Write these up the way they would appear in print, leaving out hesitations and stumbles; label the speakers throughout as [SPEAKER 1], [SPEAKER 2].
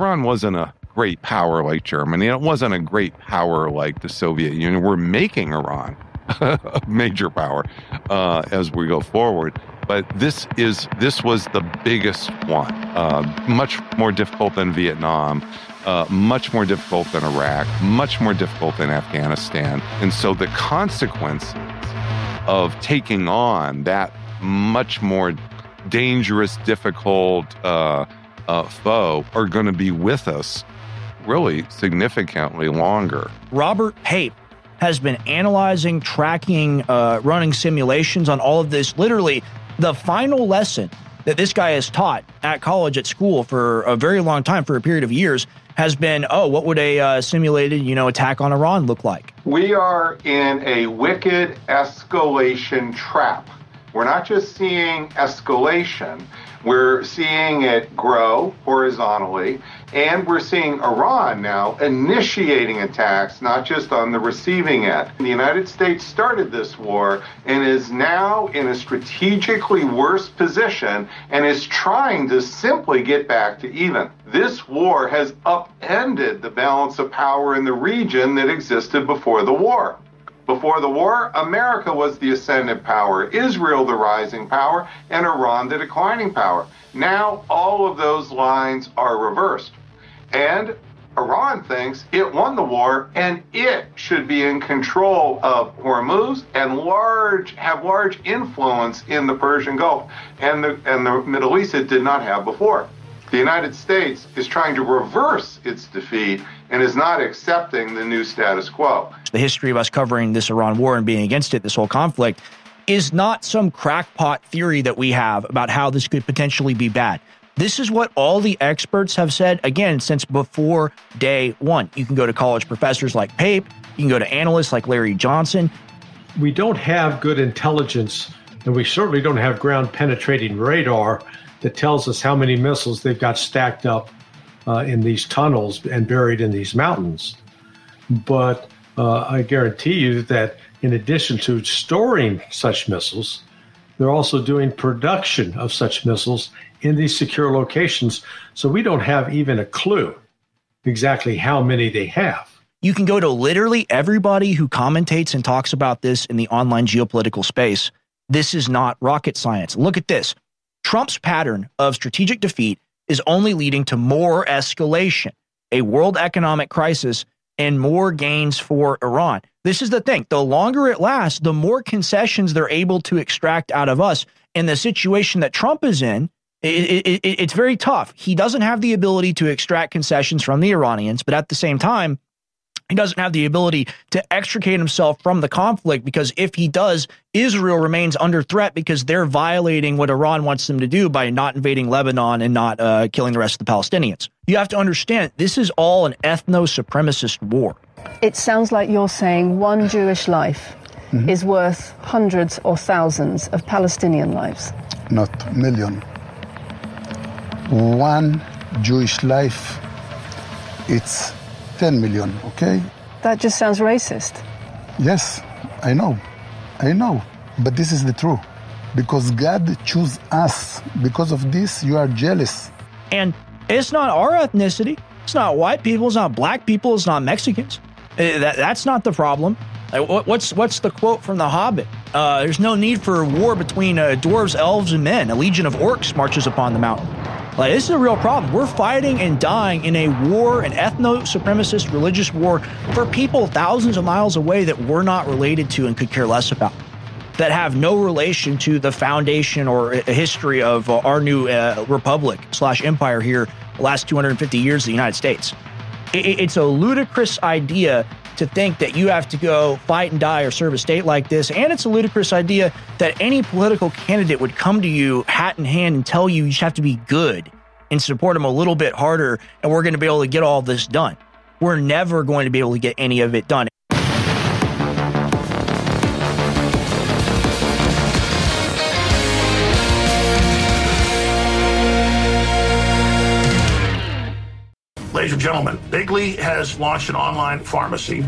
[SPEAKER 1] Iran wasn't a great power like Germany. It wasn't a great power like the Soviet Union. We're making Iran a major power as we go forward. But this was the biggest one, much more difficult than Vietnam, much more difficult than Iraq, much more difficult than Afghanistan. And so the consequences of taking on that much more dangerous, difficult foe are going to be with us really significantly longer.
[SPEAKER 2] Robert Pape has been analyzing, tracking, running simulations on all of this. Literally, the final lesson that this guy has taught at college, at school for a very long time, for a period of years, has been, what would a simulated, attack on Iran look like?
[SPEAKER 3] We are in a wicked escalation trap. We're not just seeing escalation, we're seeing it grow horizontally, and we're seeing Iran now initiating attacks, not just on the receiving end. The United States started this war and is now in a strategically worse position and is trying to simply get back to even. This war has upended the balance of power in the region that existed before the war. Before the war, America was the ascendant power, Israel the rising power, and Iran the declining power. Now all of those lines are reversed. And Iran thinks it won the war and it should be in control of Hormuz and have large influence in the Persian Gulf and the Middle East it did not have before. The United States is trying to reverse its defeat and is not accepting the new status quo.
[SPEAKER 2] The history of us covering this Iran war and being against it, this whole conflict, is not some crackpot theory that we have about how this could potentially be bad. This is what all the experts have said, again, since before day one. You can go to college professors like Pape. You can go to analysts like Larry Johnson.
[SPEAKER 4] We don't have good intelligence, and we certainly don't have ground-penetrating radar that tells us how many missiles they've got stacked up in these tunnels and buried in these mountains. But I guarantee you that in addition to storing such missiles, they're also doing production of such missiles in these secure locations. So we don't have even a clue exactly how many they have.
[SPEAKER 2] You can go to literally everybody who commentates and talks about this in the online geopolitical space. This is not rocket science. Look at this. Trump's pattern of strategic defeat is only leading to more escalation, a world economic crisis, and more gains for Iran. This is the thing. The longer it lasts, the more concessions they're able to extract out of us. And the situation that Trump is in, it's very tough. He doesn't have the ability to extract concessions from the Iranians, but at the same time, he doesn't have the ability to extricate himself from the conflict, because if he does, Israel remains under threat because they're violating what Iran wants them to do by not invading Lebanon and not killing the rest of the Palestinians. You have to understand, this is all an ethno-supremacist war.
[SPEAKER 5] It sounds like you're saying one Jewish life is worth hundreds or thousands of Palestinian lives.
[SPEAKER 6] Not million. One Jewish life, it's 10 million, okay?
[SPEAKER 5] That just sounds racist.
[SPEAKER 6] Yes, I know. But this is the truth. Because God chose us. Because of this, you are jealous.
[SPEAKER 2] And it's not our ethnicity. It's not white people. It's not black people. It's not Mexicans. That's not the problem. What's the quote from The Hobbit? There's no need for war between dwarves, elves, and men. A legion of orcs marches upon the mountain. Like, this is a real problem. We're fighting and dying in a war, an ethno-supremacist religious war, for people thousands of miles away that we're not related to and could care less about, that have no relation to the foundation or history of our new republic/empire here, the last 250 years of the United States. It's a ludicrous idea to think that you have to go fight and die or serve a state like this. And it's a ludicrous idea that any political candidate would come to you hat in hand and tell you just have to be good and support them a little bit harder, and we're going to be able to get all this done. We're never going to be able to get any of it done.
[SPEAKER 7] Ladies and gentlemen, Bigley has launched an online pharmacy,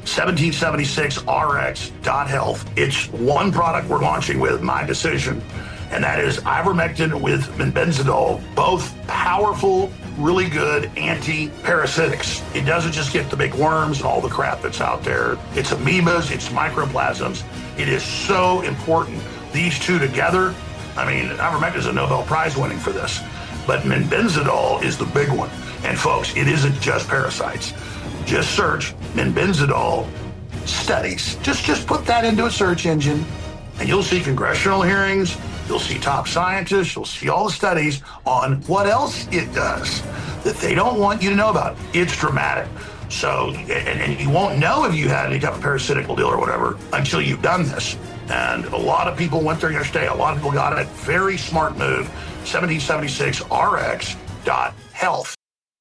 [SPEAKER 7] 1776rx.health. It's one product we're launching with, my decision, and that is ivermectin with benzidol, both powerful really good anti-parasitics. It doesn't just get the big worms and all the crap that's out there. It's amoebas, it's microplasms. It is so important. These two together, I mean, ivermectin is a Nobel Prize winning for this, but menbenzidol is the big one. And folks, it isn't just parasites. Just search menbenzidol studies. Just put that into a search engine, and you'll see congressional hearings, you'll see top scientists, you'll see all the studies on what else it does that they don't want you to know about. It's dramatic. So, and you won't know if you had any type of parasitical deal or whatever until you've done this. And a lot of people went there yesterday. A lot of people got it. Very smart move. 1776rx.health.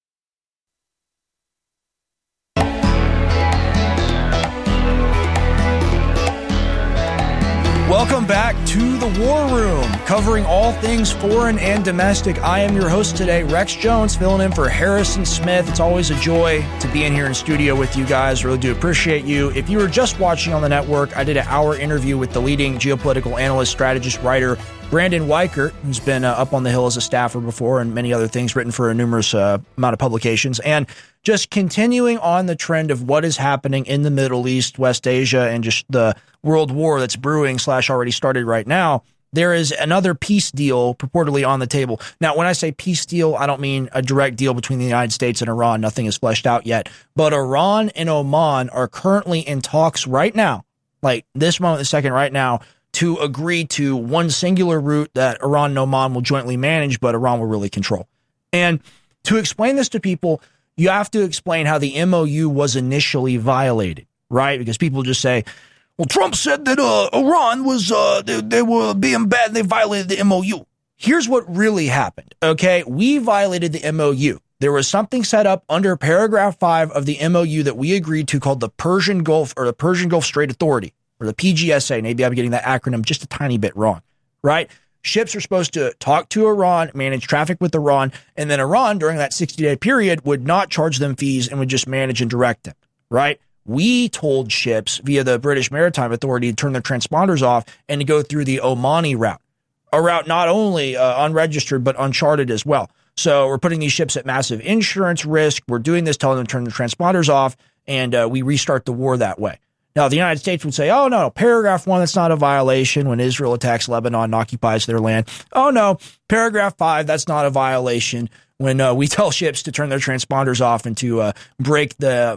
[SPEAKER 2] Welcome back to the War Room, covering all things foreign and domestic. I am your host today, Rex Jones, filling in for Harrison Smith. It's always a joy to be in here in studio with you guys. Really do appreciate you. If you were just watching on the network, I did an hour interview with the leading geopolitical analyst, strategist, writer, Brandon Weichert, who's been up on the Hill as a staffer before and many other things, written for a numerous amount of publications. And just continuing on the trend of what is happening in the Middle East, West Asia, and just the world war that's brewing / already started right now, there is another peace deal purportedly on the table. Now, when I say peace deal, I don't mean a direct deal between the United States and Iran. Nothing is fleshed out yet. But Iran and Oman are currently in talks right now, like this moment, the second right now, to agree to one singular route that Iran and Oman will jointly manage, but Iran will really control. And to explain this to people, you have to explain how the MOU was initially violated, right? Because people just say, well, Trump said that Iran was, they were being bad and they violated the MOU. Here's what really happened, okay? We violated the MOU. There was something set up under paragraph 5 of the MOU that we agreed to called the Persian Gulf or the Persian Gulf Strait Authority, or the PGSA. Maybe I'm getting that acronym just a tiny bit wrong, right? Ships are supposed to talk to Iran, manage traffic with Iran, and then Iran, during that 60-day period, would not charge them fees and would just manage and direct them, right? We told ships via the British Maritime Authority to turn their transponders off and to go through the Omani route, a route not only unregistered, but uncharted as well. So we're putting these ships at massive insurance risk. We're doing this, telling them to turn the transponders off, and we restart the war that way. Now, the United States would say, oh, no, paragraph 1, that's not a violation when Israel attacks Lebanon and occupies their land. Oh, no, paragraph 5, that's not a violation when we tell ships to turn their transponders off and to break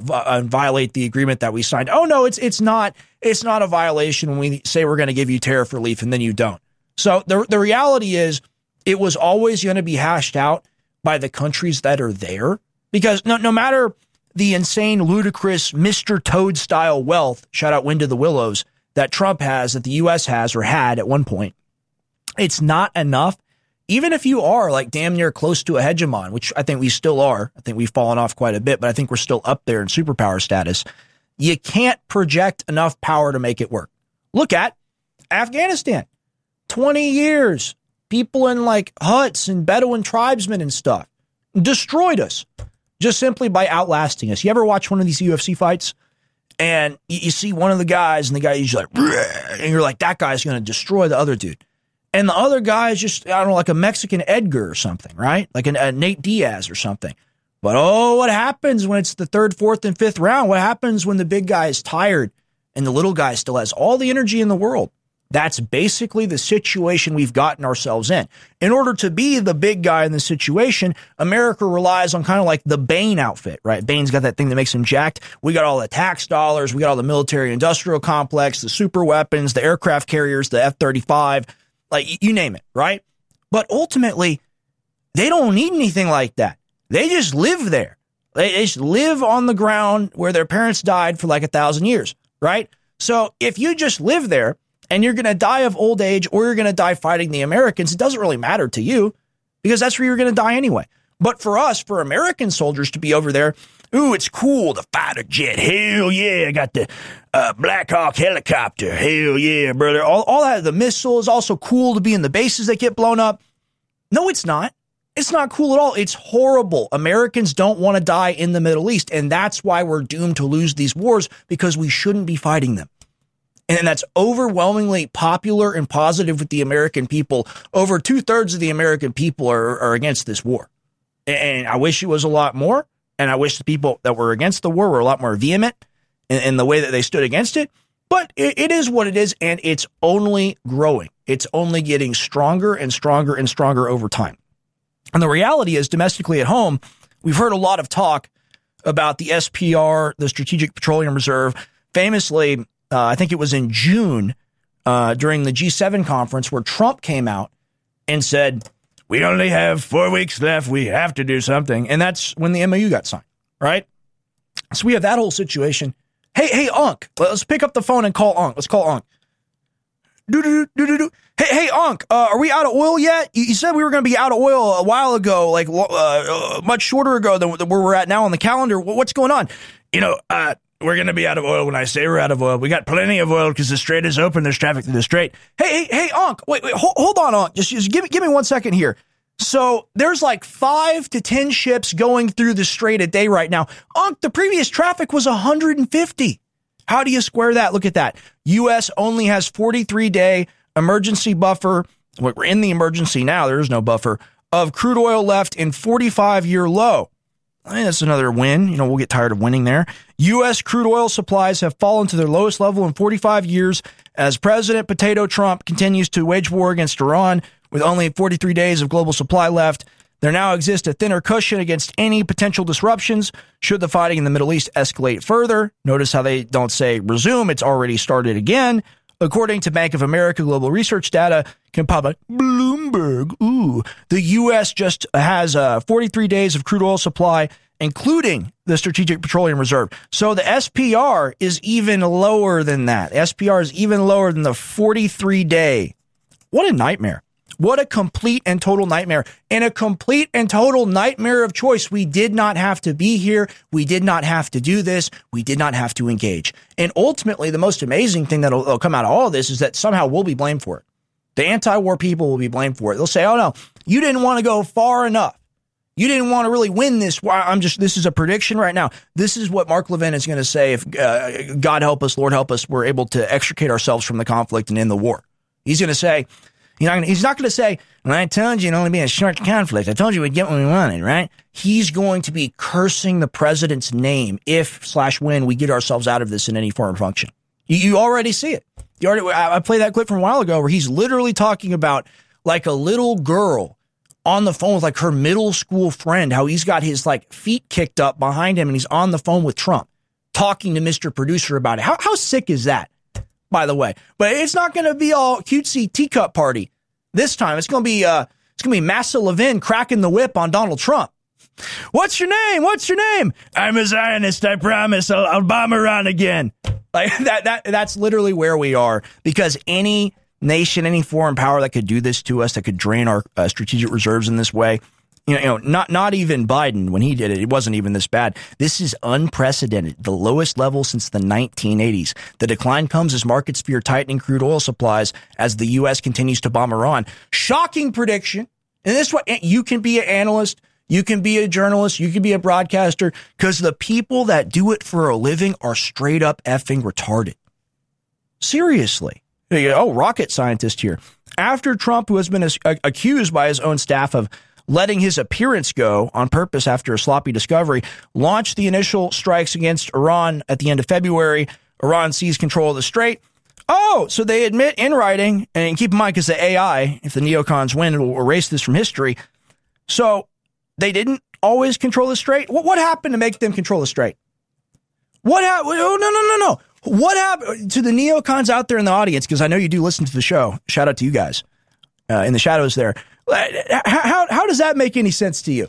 [SPEAKER 2] violate the agreement that we signed. Oh, no, it's not a violation when we say we're going to give you tariff relief and then you don't. So the reality is it was always going to be hashed out by the countries that are there, because no matter the insane, ludicrous Mr. Toad style wealth, shout out Wind of the Willows, that Trump has, that the U.S. has or had at one point, it's not enough. Even if you are like damn near close to a hegemon, which I think we still are, I think we've fallen off quite a bit, but I think we're still up there in superpower status. You can't project enough power to make it work. Look at Afghanistan. 20 years. People in like huts and Bedouin tribesmen and stuff destroyed us just simply by outlasting us. You ever watch one of these UFC fights and you see one of the guys and the guy is like, and you're like, that guy's going to destroy the other dude. And the other guy is just, I don't know, like a Mexican Edgar or something, right? Like a Nate Diaz or something. But what happens when it's the 3rd, 4th, and 5th round? What happens when the big guy is tired and the little guy still has all the energy in the world? That's basically the situation we've gotten ourselves in. In order to be the big guy in the situation, America relies on kind of like the Bain outfit, right? Bain's got that thing that makes him jacked. We got all the tax dollars. We got all the military industrial complex, the super weapons, the aircraft carriers, the F-35, like you name it, right? But ultimately, they don't need anything like that. They just live there. They just live on the ground where their parents died for like 1,000 years, right? So if you just live there, and you're going to die of old age or you're going to die fighting the Americans, it doesn't really matter to you because that's where you're going to die anyway. But for us, for American soldiers to be over there, ooh, it's cool, the fighter jet. Hell yeah, I got the Black Hawk helicopter. Hell yeah, brother. All that, the missiles, also cool to be in the bases that get blown up. No, it's not. It's not cool at all. It's horrible. Americans don't want to die in the Middle East, and that's why we're doomed to lose these wars because we shouldn't be fighting them. And that's overwhelmingly popular and positive with the American people. Over 2/3 of the American people are against this war. And I wish it was a lot more. And I wish the people that were against the war were a lot more vehement in the way that they stood against it. But it is what it is, and it's only growing. It's only getting stronger and stronger and stronger over time. And the reality is, domestically at home, we've heard a lot of talk about the SPR, the Strategic Petroleum Reserve. Famously, I think it was in June during the G7 conference where Trump came out and said, we only have 4 weeks left. We have to do something. And that's when the MOU got signed, right? So we have that whole situation. Hey, Unc, let's pick up the phone and call Unc. Let's call Unc. Hey, Unc, are we out of oil yet? You said we were going to be out of oil a while ago, like much shorter ago than where we're at now on the calendar. What's going on? We're going to be out of oil when I say we're out of oil. We got plenty of oil because the strait is open. There's traffic through the strait. Hey, Unc, wait, hold on, Unc. Just give me 1 second here. So there's like 5 to 10 ships going through the strait a day right now. Unc, the previous traffic was 150. How do you square that? Look at that. U.S. only has 43-day emergency buffer. We're in the emergency now. There is no buffer of crude oil left in 45-year low. I mean, that's another win. We'll get tired of winning there. U.S. crude oil supplies have fallen to their lowest level in 45 years as President Potato Trump continues to wage war against Iran with only 43 days of global supply left. There now exists a thinner cushion against any potential disruptions should the fighting in the Middle East escalate further. Notice how they don't say resume. It's already started again. According to Bank of America global research data compiled by Bloomberg, the U.S. just has 43 days of crude oil supply, including the Strategic Petroleum Reserve. So the SPR is even lower than that. SPR is even lower than the 43-day. What a nightmare. What a complete and total nightmare. And a complete and total nightmare of choice. We did not have to be here. We did not have to do this. We did not have to engage. And ultimately, the most amazing thing that'll come out of all of this is that somehow we'll be blamed for it. The anti-war people will be blamed for it. They'll say, oh, no, you didn't want to go far enough. You didn't want to really win this. This is a prediction right now. This is what Mark Levin is going to say if God help us, Lord help us, we're able to extricate ourselves from the conflict and end the war. He's going to say, he's not going to say, well, I told you it'd only be a short conflict. I told you we'd get what we wanted, right? He's going to be cursing the president's name if/when we get ourselves out of this in any form or function. You already see it. I played that clip from a while ago where he's literally talking about like a little girl on the phone with like her middle school friend, how he's got his like feet kicked up behind him and he's on the phone with Trump talking to Mr. Producer about it. How sick is that, by the way? But it's not going to be all cutesy teacup party this time. It's going to be Massa Levin cracking the whip on Donald Trump. What's your name? What's your name? I'm a Zionist. I promise. I'll bomb Iran again. Like that's literally where we are, because any nation, any foreign power that could do this to us, that could drain our strategic reserves in this way, not even Biden when he did it, it wasn't even this bad. This is unprecedented, the lowest level since the 1980s. The decline comes as markets fear tightening crude oil supplies as the U.S. continues to bomb Iran. Shocking prediction. And this is what you can be an analyst, you can be a journalist, you can be a broadcaster, because the people that do it for a living are straight up effing retarded. Seriously. Oh, rocket scientist here. After Trump, who has been accused by his own staff of letting his appearance go on purpose after a sloppy discovery, launched the initial strikes against Iran at the end of February. Iran seized control of the strait. Oh, so they admit in writing, and keep in mind, because the AI, if the neocons win, it will erase this from history. So they didn't always control the strait. What happened to make them control the strait? What happened? Oh, no. What happened to the neocons out there in the audience? Because I know you do listen to the show. Shout out to you guys in the shadows there. How does that make any sense to you?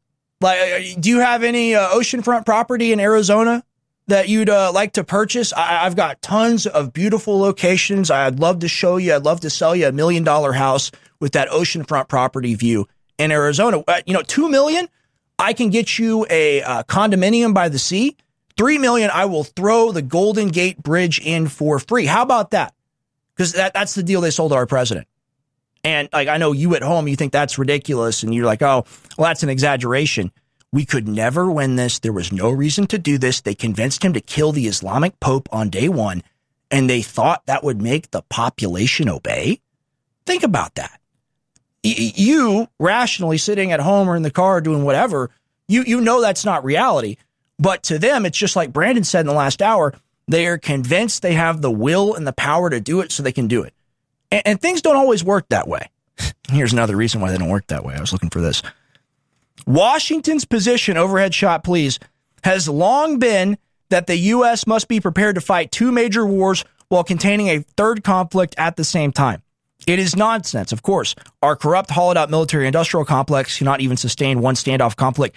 [SPEAKER 2] Like, do you have any oceanfront property in Arizona that you'd like to purchase? I've got tons of beautiful locations. I'd love to show you. I'd love to sell you $1 million house with that oceanfront property view in Arizona. $2 million, I can get you a condominium by the sea. $3 million, I will throw the Golden Gate Bridge in for free. How about that? Because that's the deal they sold to our president. And like, I know you at home, you think that's ridiculous. And you're like, oh, well, that's an exaggeration. We could never win this. There was no reason to do this. They convinced him to kill the Islamic Pope on day one. And they thought that would make the population obey. Think about that. You, rationally sitting at home or in the car doing whatever, you know that's not reality. But to them, it's just like Brandon said in the last hour, they are convinced they have the will and the power to do it, so they can do it. And things don't always work that way. Here's another reason why they don't work that way. I was looking for this. Washington's position, overhead shot please, has long been that the U.S. must be prepared to fight two major wars while containing a third conflict at the same time. It is nonsense, of course. Our corrupt, hollowed-out military-industrial complex cannot even sustain one standoff conflict.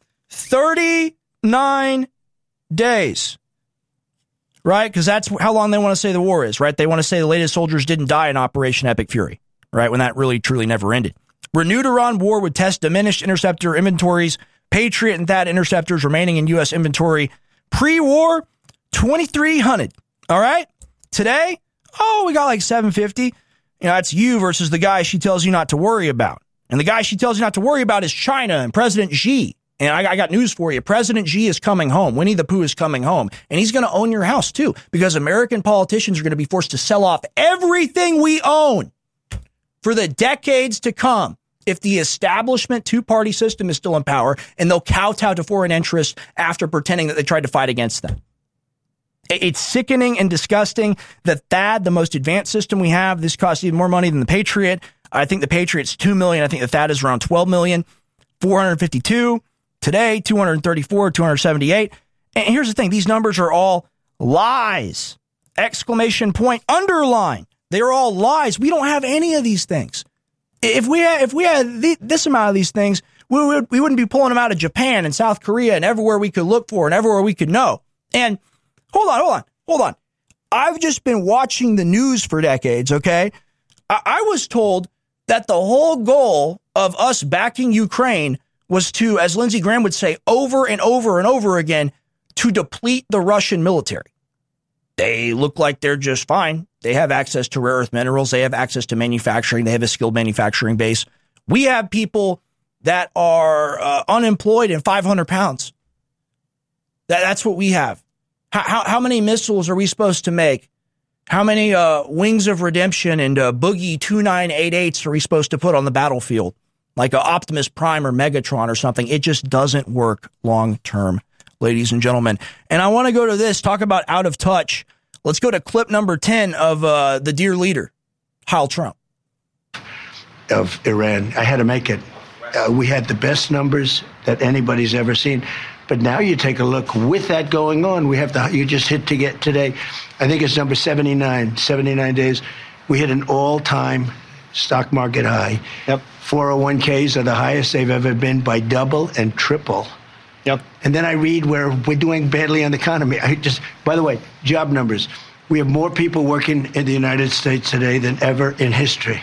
[SPEAKER 2] 39 days, right? Because that's how long they want to say the war is, right? They want to say the latest soldiers didn't die in Operation Epic Fury, right? When that really, truly never ended. Renewed Iran war would test diminished interceptor inventories, Patriot and THAAD interceptors remaining in U.S. inventory. Pre-war, 2,300, all right? Today, we got like 750. That's you versus the guy she tells you not to worry about. And the guy she tells you not to worry about is China and President Xi. And I got news for you. President Xi is coming home. Winnie the Pooh is coming home. And he's going to own your house, too, because American politicians are going to be forced to sell off everything we own for the decades to come if the establishment two-party system is still in power, and they'll kowtow to foreign interests after pretending that they tried to fight against them. It's sickening and disgusting. The THAAD, the most advanced system we have, this costs even more money than the Patriot. I think the Patriot's $2 million. I think the THAAD is around $12 million. 452 today, 234, 278. And here's the thing. These numbers are all lies. Exclamation point, underline. They're all lies. We don't have any of these things. If we had this amount of these things, we wouldn't be pulling them out of Japan and South Korea and everywhere we could look for and everywhere we could know. And hold on. I've just been watching the news for decades, okay? I was told that the whole goal of us backing Ukraine was to, as Lindsey Graham would say, over and over and over again, to deplete the Russian military. They look like they're just fine. They have access to rare earth minerals. They have access to manufacturing. They have a skilled manufacturing base. We have people that are unemployed and 500 pounds. That's what we have. How many missiles are we supposed to make? How many Wings of Redemption and Boogie 2988s are we supposed to put on the battlefield? Like a Optimus Prime or Megatron or something. It just doesn't work long term, ladies and gentlemen. And I want to go to this, talk about out of touch. Let's go to clip number 10 of the dear leader, Donald Trump.
[SPEAKER 8] Of Iran. I had to make it. We had the best numbers that anybody's ever seen. But now you take a look with that going on. We have you just hit to get today. I think it's number 79 days. We hit an all-time stock market high. Yep. 401ks are the highest they've ever been by double and triple. Yep. And then I read where we're doing badly on the economy. By the way, job numbers. We have more people working in the United States today than ever in history.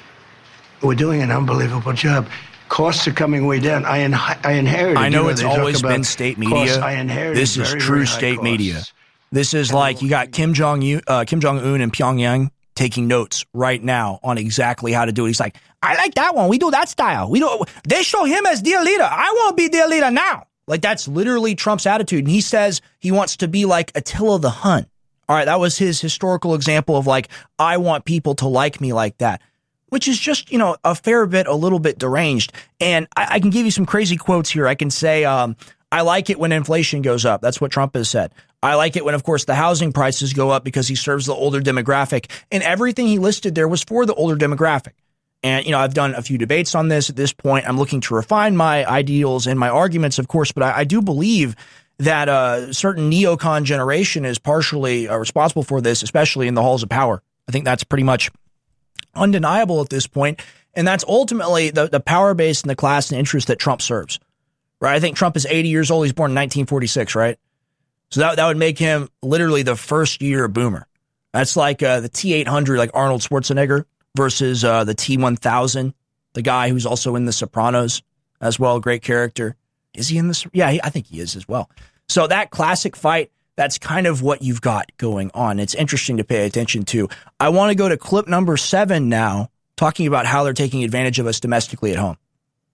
[SPEAKER 8] We're doing an unbelievable job. Costs are coming way down. I inherited.
[SPEAKER 2] I know it's always been state media. This is true state media. This is like you got Kim Jong-un in Pyongyang taking notes right now on exactly how to do it. He's like, I like that one. We do that style. They show him as dear leader. I want to be dear leader now. Like that's literally Trump's attitude. And he says he wants to be like Attila the Hun. All right, that was his historical example of like, I want people to like me like that. Which is just, a fair bit, a little bit deranged. And I can give you some crazy quotes here. I can say, I like it when inflation goes up. That's what Trump has said. I like it when, of course, the housing prices go up because he serves the older demographic. And everything he listed there was for the older demographic. And, I've done a few debates on this at this point. I'm looking to refine my ideals and my arguments, of course. But I do believe that a certain neocon generation is partially responsible for this, especially in the halls of power. I think that's pretty much undeniable at this point, and that's ultimately the power base and the class and interest that Trump serves, right? I think Trump is 80 years old. He's born in 1946, right? So that would make him literally the first year boomer. That's like the T-800, like Arnold Schwarzenegger, versus the T-1000, the guy who's also in The Sopranos as well, great character. Is he in this? Yeah, I think he is as well. So that classic fight, that's kind of what you've got going on. It's interesting to pay attention to. I want to go to clip number 7 now, talking about how they're taking advantage of us domestically at home.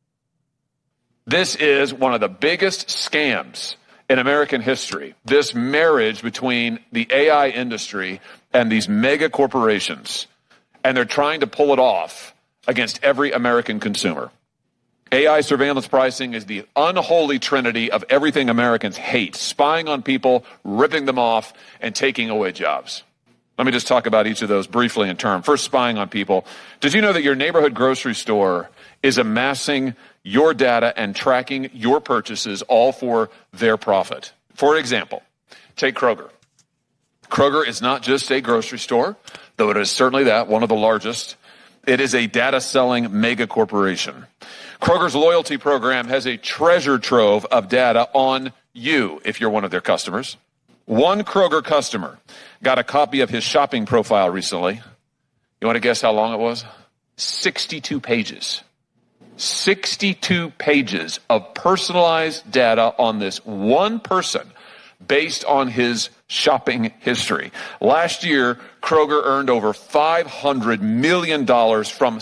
[SPEAKER 9] This is one of the biggest scams in American history. This marriage between the AI industry and these mega corporations. And they're trying to pull it off against every American consumer. AI surveillance pricing is the unholy trinity of everything Americans hate: spying on people, ripping them off, and taking away jobs. Let me just talk about each of those briefly in turn. First, spying on people. Did you know that your neighborhood grocery store is amassing your data and tracking your purchases, all for their profit? For example, take Kroger. Kroger is not just a grocery store, though it is certainly that, one of the largest. It is a data-selling mega corporation. Kroger's loyalty program has a treasure trove of data on you if you're one of their customers. One Kroger customer got a copy of his shopping profile recently. You want to guess how long it was? 62 pages. 62 pages of personalized data on this one person based on his shopping history. Last year, Kroger earned over $500 million from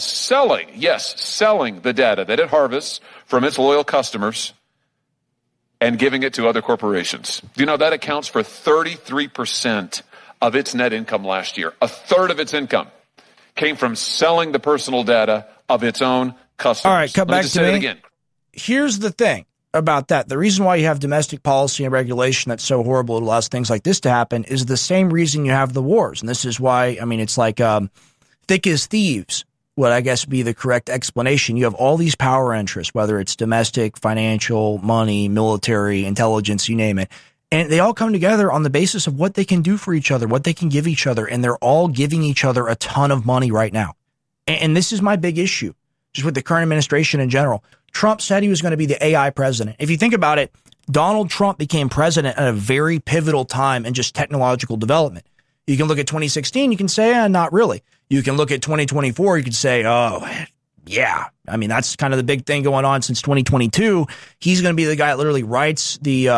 [SPEAKER 9] selling the data that it harvests from its loyal customers and giving it to other corporations. Do you know that accounts for 33% of its net income last year? A third of its income came from selling the personal data of its own customers.
[SPEAKER 2] All right, come back to me.
[SPEAKER 9] Again.
[SPEAKER 2] Here's the thing about that. The reason why you have domestic policy and regulation that's so horrible, it allows things like this to happen, is the same reason you have the wars. And this is why, I mean, it's like thick as thieves would, I guess, be the correct explanation. You have all these power interests, whether it's domestic, financial, money, military, intelligence, you name it. And they all come together on the basis of what they can do for each other, what they can give each other. And they're all giving each other a ton of money right now. And this is my big issue, just with the current administration in general. Trump said he was going to be the AI president. If you think about it, Donald Trump became president at a very pivotal time in just technological development. You can look at 2016, you can say, not really. You can look at 2024, you can say, oh, yeah. I mean, that's kind of the big thing going on since 2022. He's going to be the guy that literally writes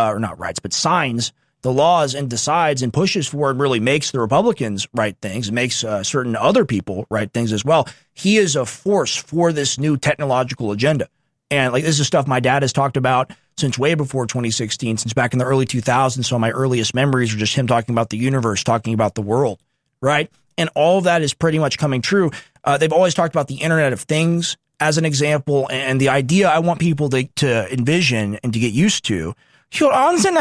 [SPEAKER 2] signs the laws and decides and pushes for and really makes the Republicans write things, and makes certain other people write things as well. He is a force for this new technological agenda. And like, this is stuff my dad has talked about since way before 2016, since back in the early 2000s. So my earliest memories are just him talking about the universe, talking about the world, right? And all of that is pretty much coming true. They've always talked about the Internet of Things as an example. And the idea I want people to envision and to get used to, you shall answer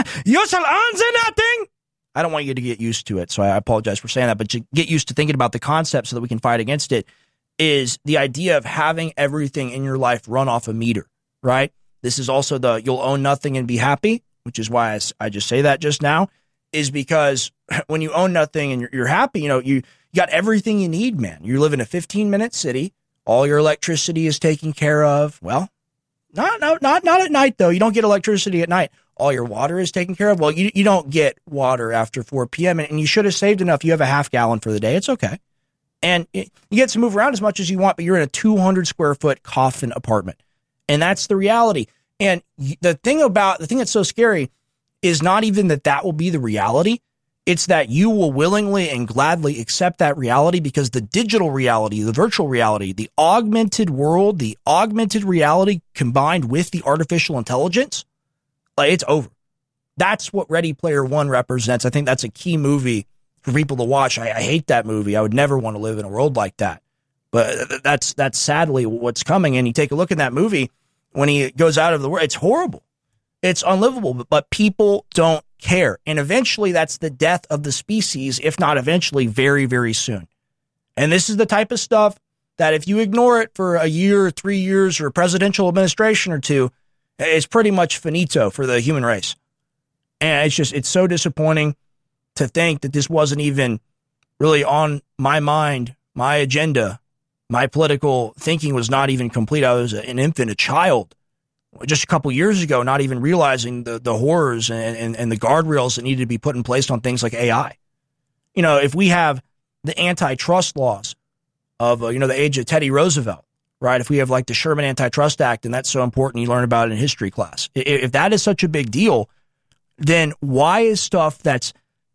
[SPEAKER 2] nothing. I don't want you to get used to it. So I apologize for saying that, but to get used to thinking about the concept so that we can fight against it, is the idea of having everything in your life run off a meter, right? This is also the you'll own nothing and be happy, which is why I just say that just now, is because when you own nothing and you're happy, you got everything you need, man. You live in a 15-minute city. All your electricity is taken care of. Well, not at night, though. You don't get electricity at night. All your water is taken care of. Well, you don't get water after 4 p.m. And you should have saved enough. You have a half gallon for the day. It's okay. And you get to move around as much as you want, but you're in a 200 square foot coffin apartment. And that's the reality. And the thing that's so scary is not even that will be the reality. It's that you will willingly and gladly accept that reality, because the digital reality, the virtual reality, the augmented world, the augmented reality combined with the artificial intelligence, like, it's over. That's what Ready Player One represents. I think that's a key movie for people to watch. I hate that movie. I would never want to live in a world like that. But that's sadly what's coming. And you take a look at that movie when he goes out of the world. It's horrible. It's unlivable. But people don't care. And eventually that's the death of the species, if not eventually very, very soon. And this is the type of stuff that if you ignore it for a year or 3 years or a presidential administration or two, it's pretty much finito for the human race. And it's so disappointing to think that this wasn't even really on my mind, my agenda. My political thinking was not even complete. I was an infant, a child, just a couple years ago, not even realizing the horrors and the guardrails that needed to be put in place on things like AI. If we have the antitrust laws of, the age of Teddy Roosevelt, right? If we have like the Sherman Antitrust Act, and that's so important, you learn about it in history class. If that is such a big deal, then why is stuff that's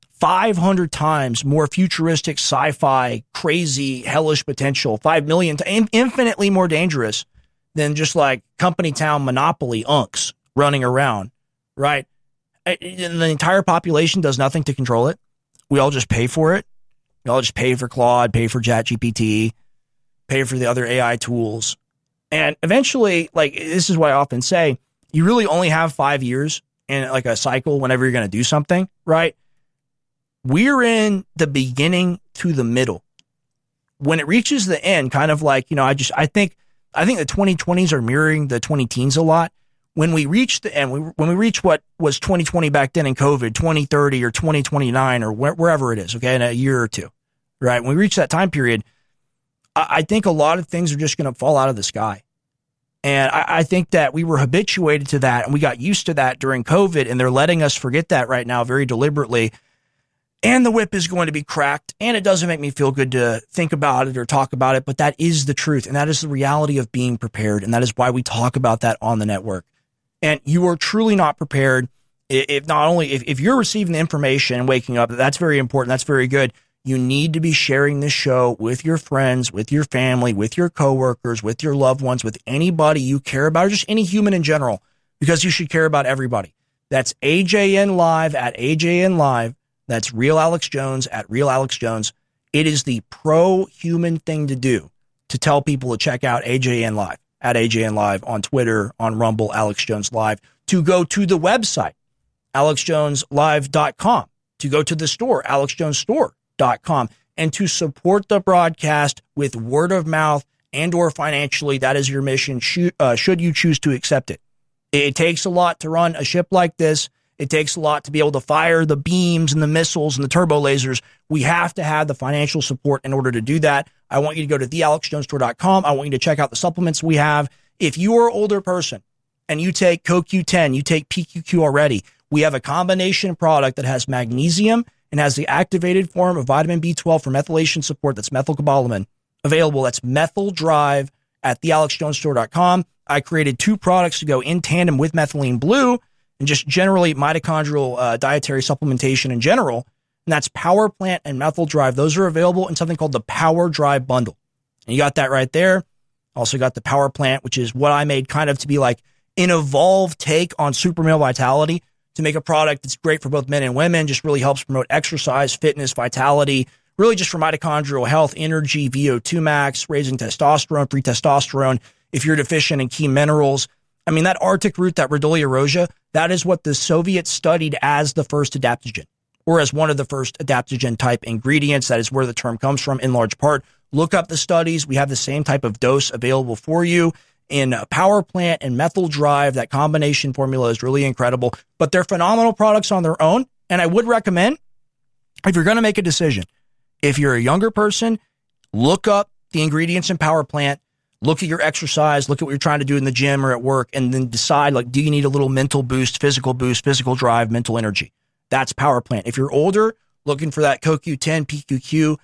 [SPEAKER 2] 500 times more futuristic, sci-fi, crazy, hellish potential, 5 million, infinitely more dangerous than just like company town monopoly unks running around, right? And the entire population does nothing to control it. We all just pay for it. We all just pay for Claude, pay for ChatGPT. pay for the other AI tools. And eventually, like, this is what I often say, you really only have 5 years in like a cycle whenever you're going to do something, right? We're in the beginning to the middle. When it reaches the end, kind of like, I think the 2020s are mirroring the 2010s a lot. When we reach the end, when we reach what was 2020 back then in COVID, 2030 or 2029 or wherever it is, okay, in a year or two, right? When we reach that time period, I think a lot of things are just going to fall out of the sky. And I think that we were habituated to that and we got used to that during COVID, and they're letting us forget that right now very deliberately. And the whip is going to be cracked, and it doesn't make me feel good to think about it or talk about it, but that is the truth, and that is the reality of being prepared, and that is why we talk about that on the network. And you are truly not prepared if you're receiving the information and waking up. That's very important. That's very good. You need to be sharing this show with your friends, with your family, with your coworkers, with your loved ones, with anybody you care about, or just any human in general, because you should care about everybody. That's AJN Live at AJN Live. That's Real Alex Jones at Real Alex Jones. It is the pro-human thing to do to tell people to check out AJN Live at AJN Live on Twitter, on Rumble, Alex Jones Live, to go to the website, alexjoneslive.com, to go to the store, alexjonesstore.com, and to support the broadcast with word of mouth and or financially. That is your mission, should you choose to accept it. It takes a lot to run a ship like this. It takes a lot to be able to fire the beams and the missiles and the turbo lasers. We have to have the financial support in order to do that. I want you to go to thealexjonesstore.com. I want you to check out the supplements we have. If you are an older person and you take CoQ10, you take PQQ already, we have a combination product that has magnesium and has the activated form of vitamin B12 for methylation support. That's methylcobalamin available. That's Methyl Drive at thealexjonesstore.com. I created 2 products to go in tandem with Methylene Blue and just generally mitochondrial dietary supplementation in general. And that's Power Plant and Methyl Drive. Those are available in something called the Power Drive Bundle. And you got that right there. Also got the Power Plant, which is what I made kind of to be like an evolved take on Super Male Vitality, to make a product that's great for both men and women, just really helps promote exercise, fitness, vitality, really just for mitochondrial health, energy, VO2 max, raising testosterone, free testosterone. If you're deficient in key minerals, I mean, that Arctic root, that Rhodolia rosea, that is what the Soviets studied as the first adaptogen, or as one of the first adaptogen type ingredients. That is where the term comes from in large part. Look up the studies. We have the same type of dose available for you in Power Plant and Methyl Drive. That combination formula is really incredible, but they're phenomenal products on their own. And I would recommend, if you're going to make a decision, if you're a younger person, look up the ingredients in Power Plant, look at your exercise, look at what you're trying to do in the gym or at work, and then decide, like, do you need a little mental boost, physical drive, mental energy? That's Power Plant. If you're older, looking for that CoQ10, PQQ,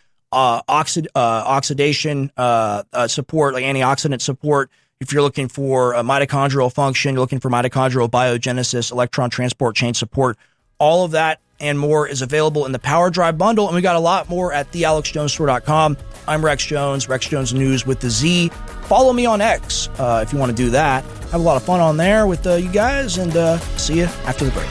[SPEAKER 2] oxidation support, like antioxidant support. If you're looking for mitochondrial function, you're looking for mitochondrial biogenesis, electron transport chain support, all of that and more is available in the Power Drive Bundle. And we got a lot more at thealexjonesstore.com. I'm Rex Jones, Rex Jones News with the Z. Follow me on X if you want to do that. Have a lot of fun on there with you guys, and see you after the break.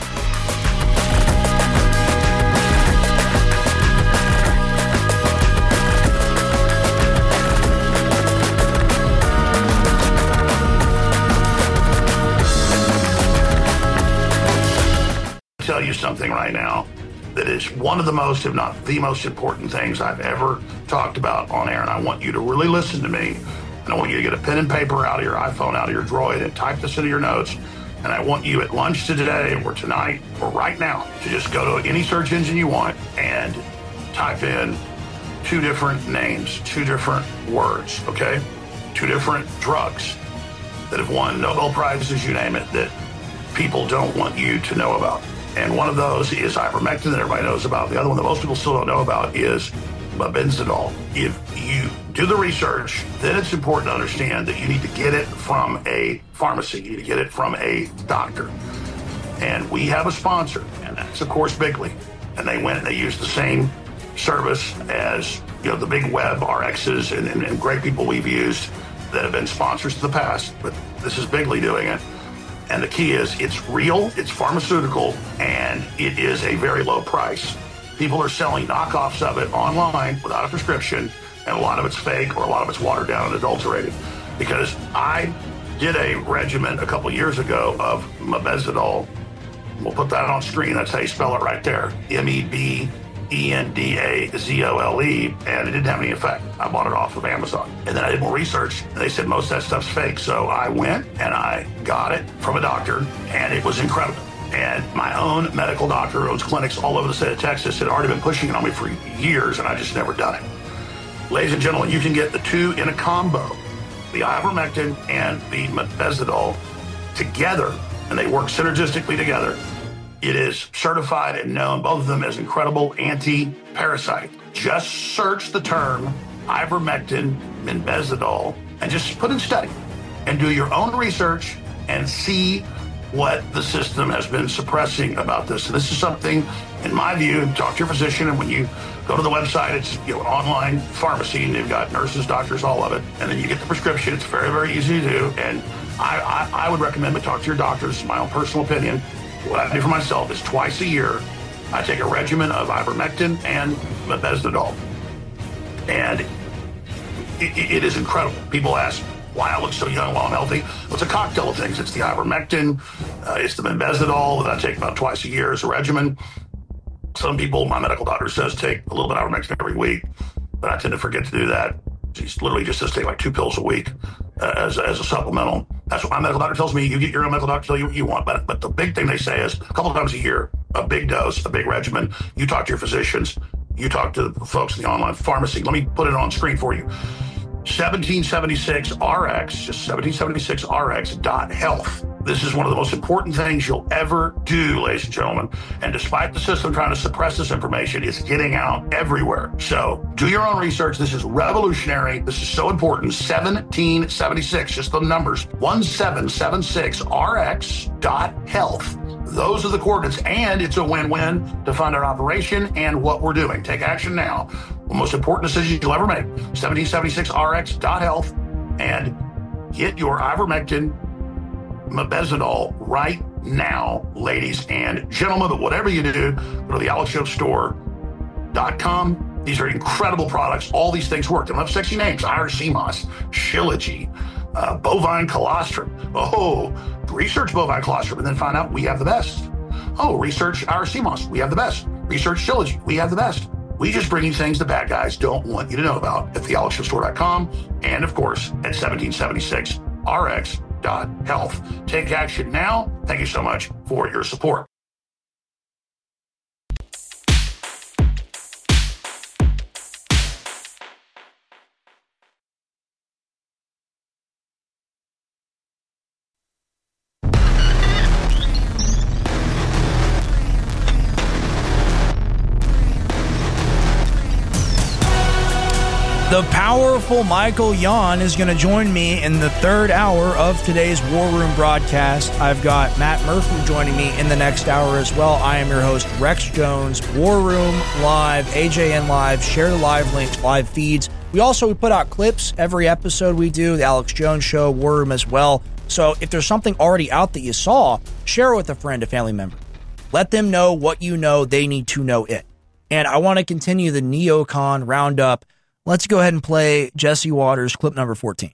[SPEAKER 7] Tell you something right now that is one of the most, if not the most important things I've ever talked about on air, and I want you to really listen to me, and I want you to get a pen and paper out of your iPhone, out of your Droid, and type this into your notes, and I want you at lunch today or tonight or right now to just go to any search engine you want and type in 2 different names, 2 different words, okay? 2 different drugs that have won Nobel Prizes, you name it, that people don't want you to know about. And one of those is ivermectin that everybody knows about. The other one that most people still don't know about is Benzidol. If you do the research, then it's important to understand that you need to get it from a pharmacy. You need to get it from a doctor. And we have a sponsor, and that's, of course, Bigley. And they went and they used the same service as, you know, the big web RXs and great people we've used that have been sponsors in the past. But this is Bigley doing it. And the key is it's real, it's pharmaceutical, and it is a very low price. People are selling knockoffs of it online without a prescription and a lot of it's fake or a lot of it's watered down and adulterated. Because I did a regimen a couple years ago of mebendazole. We'll put that on screen. That's how you spell it right there. MEBENDAZOLE, and it didn't have any effect. I bought it off of Amazon. And then I did more research, and they said most of that stuff's fake. So I went and I got it from a doctor, and it was incredible. And my own medical doctor who owns clinics all over the state of Texas had already been pushing it on me for years, and I just never done it. Ladies and gentlemen, you can get the two in a combo, the ivermectin and the mebendazole together, and they work synergistically together. It is certified and known, both of them, as incredible anti-parasite. Just search the term ivermectin, mebendazole, and just put in study and do your own research and see what the system has been suppressing about this. And this is something, in my view, talk to your physician, and when you go to the website, it's an online pharmacy, and they've got nurses, doctors, all of it. And then you get the prescription. It's very, very easy to do. And I would recommend to talk to your doctor. This is my own personal opinion. What I do for myself is twice a year, I take a regimen of ivermectin and mebendazole. And it is incredible. People ask why I look so young while I'm healthy. Well, it's a cocktail of things. It's the ivermectin, it's the mebendazole that I take about twice a year as a regimen. Some people, my medical doctor says, take a little bit of ivermectin every week, but I tend to forget to do that. She's literally just says take like 2 pills a week as a supplemental. That's what my medical doctor tells me. You get your own medical doctor tell you what you want. But the big thing they say is a couple times a year, a big dose, a big regimen. You talk to your physicians. You talk to the folks in the online pharmacy. Let me put it on screen for you. 1776RX, just 1776RX.health. This is one of the most important things you'll ever do, ladies and gentlemen. And despite the system trying to suppress this information, it's getting out everywhere. So do your own research. This is revolutionary. This is so important. 1776, just the numbers. 1776RX.health. Those are the coordinates, and it's a win-win to fund our operation and what we're doing. Take action now. The most important decision you'll ever make. 1776RX.health, and get your ivermectin, mebendazole right now, ladies and gentlemen. But whatever you do, go to the AlexJonesStore.com. These are incredible products. All these things work. They don't have sexy names. Irish sea moss, Shilajit, bovine colostrum. Oh, research bovine colostrum and then find out we have the best. Oh, research Irish sea moss. We have the best. Research Shilajit. We have the best. We just bring you things the bad guys don't want you to know about at thealexjonesstore.com and, of course, at 1776RX.health. Take action now. Thank you so much for your support.
[SPEAKER 2] The powerful Michael Yon is going to join me in the third hour of today's War Room broadcast. I've got Matt Murphy joining me in the next hour as well. I am your host, Rex Jones, War Room Live, AJN Live. Share the live links, live feeds. We put out clips every episode we do, the Alex Jones Show, War Room as well. So if there's something already out that you saw, share it with a friend, a family member. Let them know what you know. They need to know it. And I want to continue the neocon roundup. Let's go ahead and play Jesse Waters, clip number 14.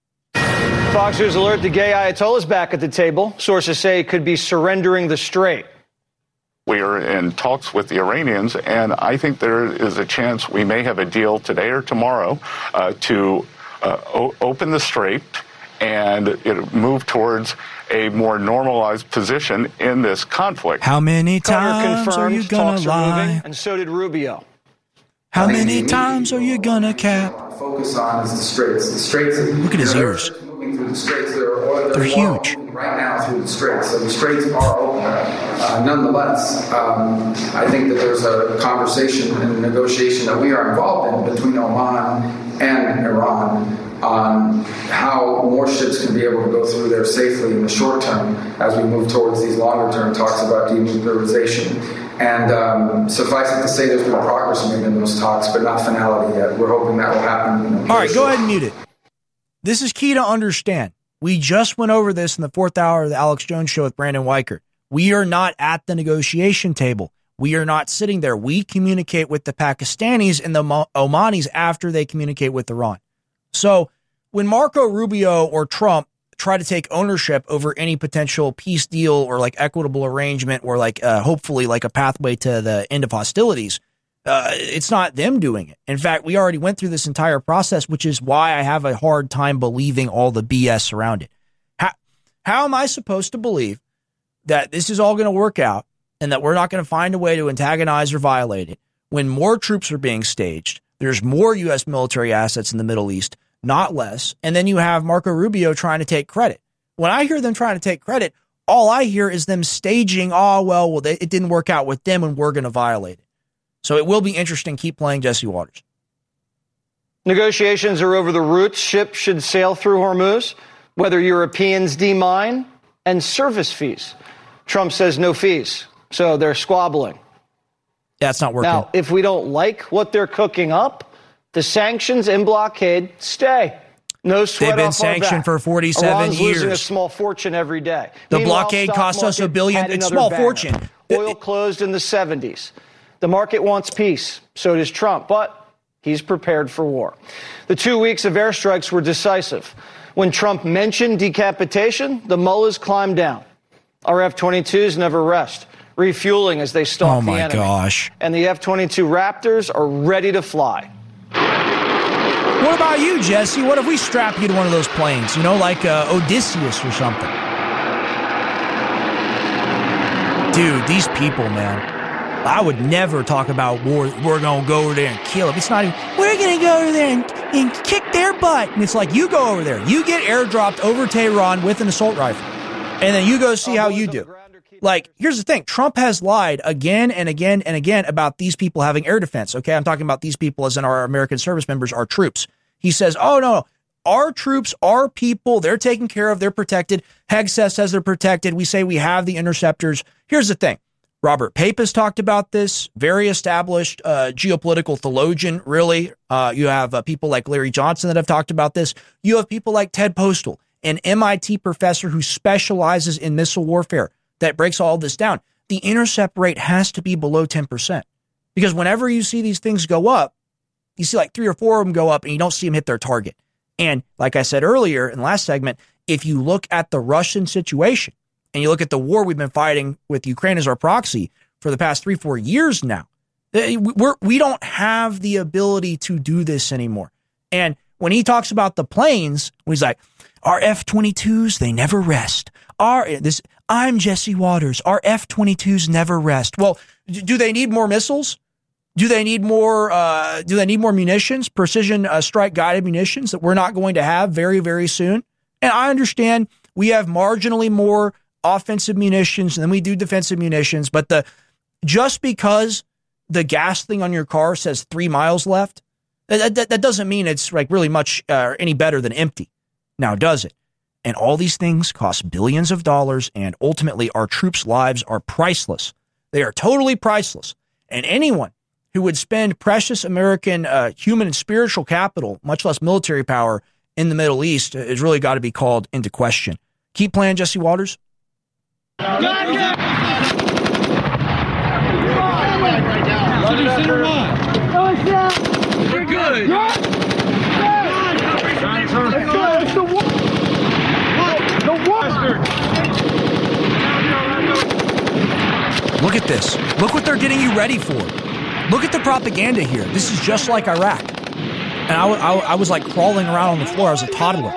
[SPEAKER 10] Fox News alert, the gay Ayatollah's back at the table. Sources say it could be surrendering the Strait.
[SPEAKER 11] We are in talks with the Iranians, and I think there is a chance we may have a deal today or tomorrow to open the Strait and move towards a more normalized position in this conflict.
[SPEAKER 2] How many times are you gonna lie?
[SPEAKER 10] And so did Rubio.
[SPEAKER 2] How many times are you gonna cap?
[SPEAKER 12] Focus on is the Straits. The Straits.
[SPEAKER 2] Look at his ears.
[SPEAKER 12] Moving through the Straits.
[SPEAKER 2] They're huge.
[SPEAKER 12] Right now through the Straits. So the Straits are open. Nonetheless, I think that there's a conversation and a negotiation that we are involved in between Oman and Iran on how more ships can be able to go through there safely in the short term as we move towards these longer term talks about denuclearization. And suffice it to say there's been progress made in those talks, but not finality yet. We're hoping that will happen.
[SPEAKER 2] All right, go ahead and mute it. This is key to understand. We just went over this in the fourth hour of the Alex Jones Show with Brandon Weichert. We are not at the negotiation table. We are not sitting there. We communicate with the Pakistanis and the Omanis after they communicate with Iran. So when Marco Rubio or Trump try to take ownership over any potential peace deal or like equitable arrangement or like hopefully like a pathway to the end of hostilities, it's not them doing it. In fact, we already went through this entire process, which is why I have a hard time believing all the BS around it. How am I supposed to believe that this is all going to work out and that we're not going to find a way to antagonize or violate it when more troops are being staged? There's more U.S. military assets in the Middle East, not less. And then you have Marco Rubio trying to take credit. When I hear them trying to take credit, all I hear is them staging, it didn't work out with them and we're going to violate it. So it will be interesting. Keep playing Jesse Waters.
[SPEAKER 10] Negotiations are over the routes ships should sail through Hormuz, whether Europeans demine, and service fees. Trump says no fees, so they're squabbling.
[SPEAKER 2] That's not working.
[SPEAKER 10] Now, if we don't like what they're cooking up, the sanctions and blockade stay. No sweat
[SPEAKER 2] They've been
[SPEAKER 10] off our
[SPEAKER 2] sanctioned
[SPEAKER 10] back.
[SPEAKER 2] for 47
[SPEAKER 10] Iran's
[SPEAKER 2] years.
[SPEAKER 10] losing a small fortune every day.
[SPEAKER 2] The
[SPEAKER 10] Meanwhile,
[SPEAKER 2] blockade
[SPEAKER 10] stock
[SPEAKER 2] cost us
[SPEAKER 10] market
[SPEAKER 2] $1 billion.
[SPEAKER 10] had
[SPEAKER 2] It's
[SPEAKER 10] another
[SPEAKER 2] small
[SPEAKER 10] banner.
[SPEAKER 2] fortune.
[SPEAKER 10] Oil closed in the 70s. The market wants peace. So does Trump, but he's prepared for war. The 2 weeks of airstrikes were decisive. When Trump mentioned decapitation, the mullahs climbed down. Our F-22s never rest, refueling as they stalk the enemy.
[SPEAKER 2] Oh, my gosh.
[SPEAKER 10] And the F-22 Raptors are ready to fly.
[SPEAKER 2] What about you, Jesse? What if we strap you to one of those planes, like Odysseus or something? Dude, these people, man. I would never talk about war. We're going to go over there and kill them. It's not even, we're going to go over there and kick their butt. And it's like, you go over there. You get airdropped over Tehran with an assault rifle. And then you go see how you do. Like, here's the thing. Trump has lied again and again and again about these people having air defense. Okay, I'm talking about these people as in our American service members, our troops. He says, oh, no, our troops, our people, they're taken care of. They're protected. Hegseth says they're protected. We say we have the interceptors. Here's the thing. Robert Pape has talked about this, very established geopolitical theologian, really. You have people like Larry Johnson that have talked about this. You have people like Ted Postal, an MIT professor who specializes in missile warfare that breaks all this down. The intercept rate has to be below 10%. Because whenever you see these things go up, you see like 3 or 4 of them go up and you don't see them hit their target. And like I said earlier in the last segment, if you look at the Russian situation, and you look at the war we've been fighting with Ukraine as our proxy for the past 3-4 years now, we don't have the ability to do this anymore. And when he talks about the planes, he's like, our F-22s, they never rest. I'm Jesse Waters. Our F-22s never rest. Well, do they need more missiles? Do they need more munitions, precision strike guided munitions that we're not going to have very, very soon? And I understand we have marginally more offensive munitions than we do defensive munitions, but just because the gas thing on your car says 3 miles left, that doesn't mean it's like really much any better than empty. Now, does it? And all these things cost billions of dollars, and ultimately our troops' lives are priceless. They are totally priceless. And anyone who would spend precious American human and spiritual capital, much less military power, in the Middle East has really got to be called into question. Keep playing Jesse Waters.
[SPEAKER 13] We're good.
[SPEAKER 2] Look at this. Look what they're getting you ready for. Look at the propaganda here. This is just like Iraq. And I was like crawling around on the floor. I was a toddler.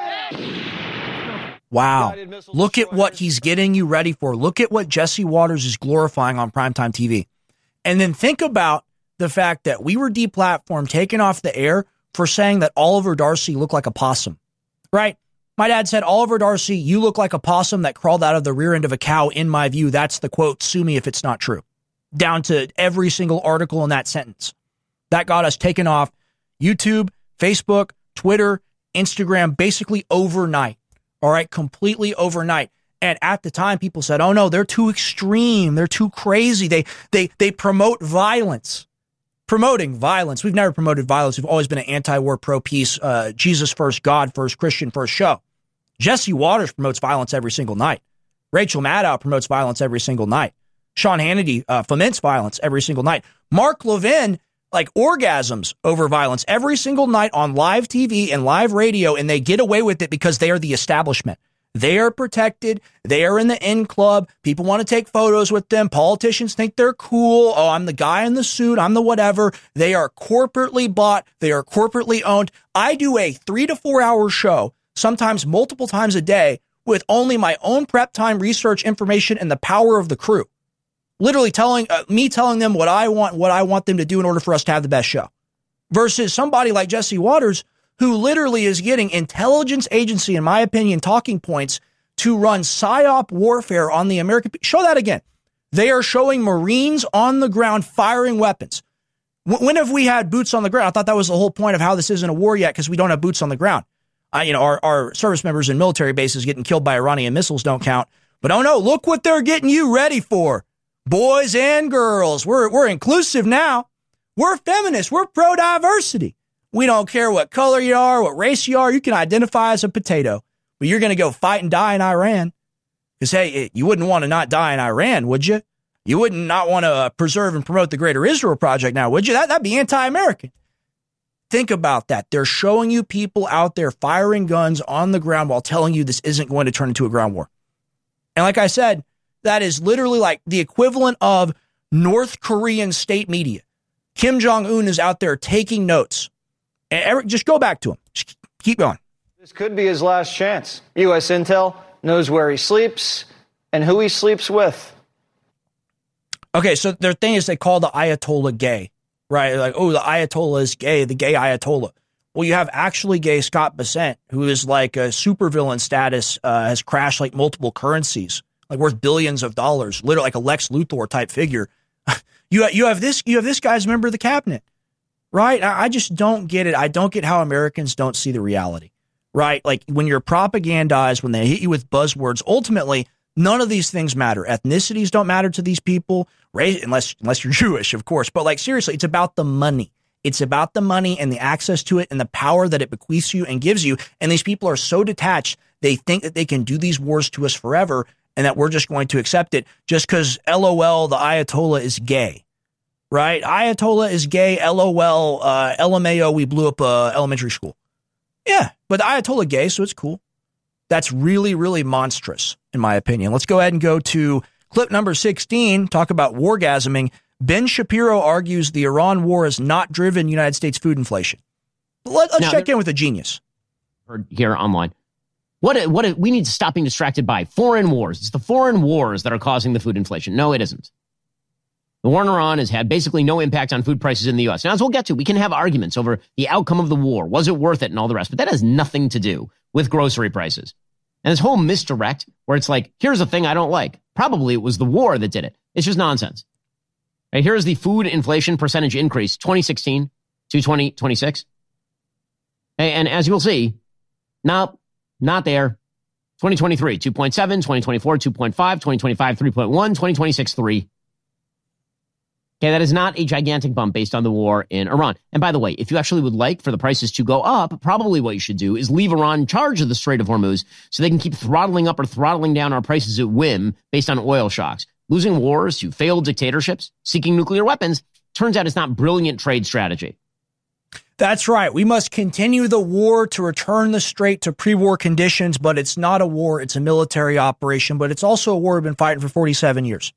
[SPEAKER 2] Wow. Look at what he's getting you ready for. Look at what Jesse Waters is glorifying on primetime TV. And then think about the fact that we were deplatformed, taken off the air for saying that Oliver Darcy looked like a possum, right? My dad said, Oliver Darcy, you look like a possum that crawled out of the rear end of a cow. In my view, that's the quote, sue me if it's not true. Down to every single article in that sentence. That got us taken off YouTube, Facebook, Twitter, Instagram, basically overnight. All right, completely overnight. And at the time, people said, oh no, they're too extreme. They're too crazy. They promote violence. Promoting violence. We've never promoted violence. We've always been an anti-war, pro-peace, Jesus first, God first, Christian first show. Jesse Waters promotes violence every single night. Rachel Maddow promotes violence every single night. Sean Hannity foments violence every single night. Mark Levin, like, orgasms over violence every single night on live TV and live radio, and they get away with it because they are the establishment. They are protected. They are in the in club. People want to take photos with them. Politicians think they're cool. Oh, I'm the guy in the suit. I'm the whatever. They are corporately bought. They are corporately owned. I do a 3 to 4 hour show, sometimes multiple times a day, with only my own prep time, research, information, and the power of the crew. Literally telling them what I want them to do in order for us to have the best show. Versus somebody like Jesse Waters, who literally is getting intelligence agency, in my opinion, talking points to run PSYOP warfare on the American people. Show that again. They are showing Marines on the ground firing weapons. When have we had boots on the ground? I thought that was the whole point of how this isn't a war yet, because we don't have boots on the ground. Our service members in military bases getting killed by Iranian missiles don't count. But oh no, look what they're getting you ready for. Boys and girls, we're inclusive now. We're feminists. We're pro-diversity. We don't care what color you are, what race you are. You can identify as a potato, but you're going to go fight and die in Iran. Because, hey, you wouldn't want to not die in Iran, would you? You wouldn't not want to preserve and promote the Greater Israel Project now, would you? That'd be anti-American. Think about that. They're showing you people out there firing guns on the ground while telling you this isn't going to turn into a ground war. And like I said, that is literally like the equivalent of North Korean state media. Kim Jong-un is out there taking notes. And Eric, just go back to him. Just keep going.
[SPEAKER 10] This could be his last chance. U.S. Intel knows where he sleeps and who he sleeps with.
[SPEAKER 2] Okay, so their thing is they call the Ayatollah gay, right? Like, oh, the Ayatollah is gay, the gay Ayatollah. Well, you have actually gay Scott Bessent, who is like a supervillain status, has crashed like multiple currencies, like worth billions of dollars, literally like a Lex Luthor type figure. You have this guy's member of the cabinet, right? I just don't get it. I don't get how Americans don't see the reality, right? Like when you're propagandized, when they hit you with buzzwords, ultimately, none of these things matter. Ethnicities don't matter to these people, race, unless you're Jewish, of course. But like, seriously, it's about the money. It's about the money and the access to it and the power that it bequeaths you and gives you. And these people are so detached, they think that they can do these wars to us forever and that we're just going to accept it just because, LOL, the Ayatollah is gay, right? Ayatollah is gay, LOL, LMAO, we blew up elementary school. Yeah, but the Ayatollah gay, so it's cool. That's really, really monstrous, in my opinion. Let's go ahead and go to clip number 16, talk about wargasming. Ben Shapiro argues the Iran war has not driven United States food inflation. Let's check in with a genius.
[SPEAKER 14] Here online. What we need to stop being distracted by foreign wars. It's the foreign wars that are causing the food inflation. No, it isn't. The war in Iran has had basically no impact on food prices in the U.S. Now, as we'll get to, we can have arguments over the outcome of the war. Was it worth it and all the rest? But that has nothing to do with grocery prices. And this whole misdirect where it's like, here's a thing I don't like. Probably it was the war that did it. It's just nonsense. Right, here's the food inflation percentage increase, 2016 to 2026. And as you will see, nope. Not there. 2023, 2.7, 2024, 2.5, 2025, 3.1, 2026, 3. Okay, that is not a gigantic bump based on the war in Iran. And by the way, if you actually would like for the prices to go up, probably what you should do is leave Iran in charge of the Strait of Hormuz so they can keep throttling up or throttling down our prices at whim based on oil shocks. Losing wars to failed dictatorships, seeking nuclear weapons, turns out it's not brilliant trade strategy.
[SPEAKER 2] That's right. We must continue the war to return the strait to pre-war conditions, but it's not a war. It's a military operation, but it's also a war we've been fighting for 47 years.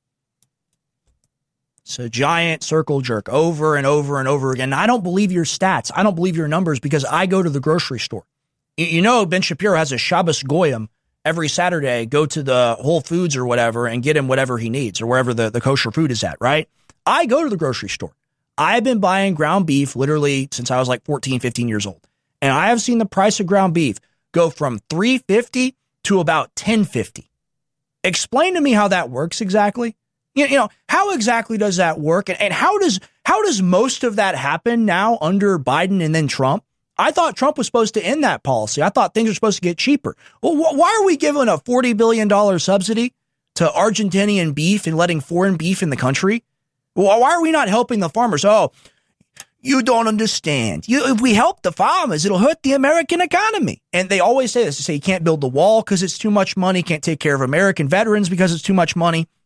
[SPEAKER 2] It's a giant circle jerk over and over and over again. I don't believe your stats. I don't believe your numbers because I go to the grocery store. You know, Ben Shapiro has a Shabbos Goyim every Saturday. Go to the Whole Foods or whatever and get him whatever he needs or wherever the kosher food is at, right? I go to the grocery store. I've been buying ground beef literally since I was like 14, 15 years old. And I have seen the price of ground beef go from $3.50 to about $10.50. Explain to me how that works exactly. You know, how exactly does that work? And how does most of that happen now under Biden and then Trump? I thought Trump was supposed to end that policy. I thought things were supposed to get cheaper. Well, why are we giving a $40 billion subsidy to Argentinian beef and letting foreign beef in the country? Well, why are we not helping the farmers? Oh, you don't understand. If we help the farmers, it'll hurt the American economy. And they always say this. They say you can't build the wall because it's too much money, can't take care of American veterans because it's too much money.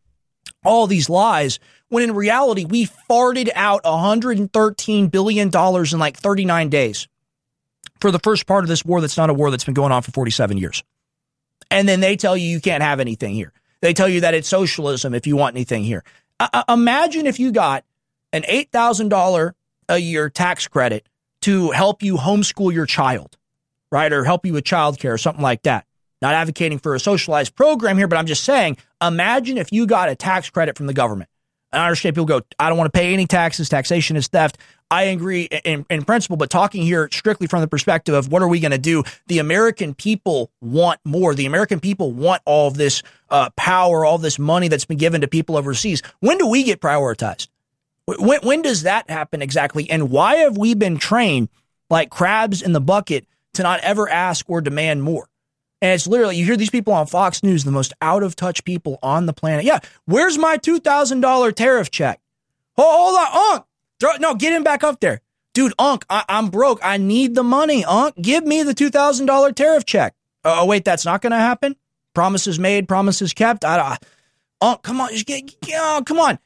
[SPEAKER 2] all these lies, when in reality, we farted out $113 billion in like 39 days for the first part of this war that's not a war that's been going on for 47 years. And then they tell you can't have anything here. They tell you that it's socialism if you want anything here. Imagine if you got an $8,000 a year tax credit to help you homeschool your child, right? Or help you with childcare or something like that. Not advocating for a socialized program here, but I'm just saying, imagine if you got a tax credit from the government. And I understand people go, I don't want to pay any taxes. Taxation is theft. I agree in principle, but talking here strictly from the perspective of what are we going to do? The American people want more. The American people want all of this power, all this money that's been given to people overseas. When do we get prioritized? When does that happen exactly? And why have we been trained like crabs in the bucket to not ever ask or demand more? And it's literally, you hear these people on Fox News, the most out-of-touch people on the planet. Yeah, where's my $2,000 tariff check? Oh, hold on, Unc. No, get him back up there. Dude, Unc, I'm broke. I need the money, Unc. Give me the $2,000 tariff check. Oh, wait, that's not going to happen? Promises made, promises kept? Unc, come on. Come on.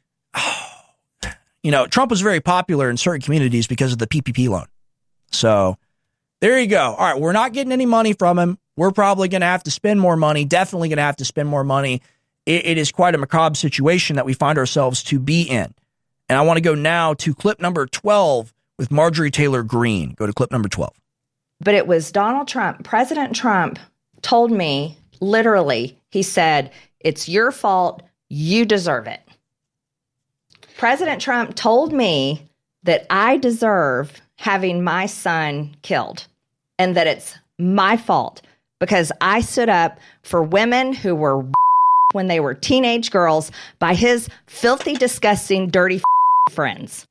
[SPEAKER 2] You know, Trump was very popular in certain communities because of the PPP loan. So there you go. All right, we're not getting any money from him. We're probably going to have to spend more money, definitely going to have to spend more money. It is quite a macabre situation that we find ourselves to be in. And I want to go now to clip number 12 with Marjorie Taylor Greene. Go to clip number 12.
[SPEAKER 15] But it was Donald Trump. President Trump told me, literally, he said, it's your fault. You deserve it. President Trump told me that I deserve having my son killed and that it's my fault because I stood up for women who were when they were teenage girls by his filthy, disgusting, dirty friends.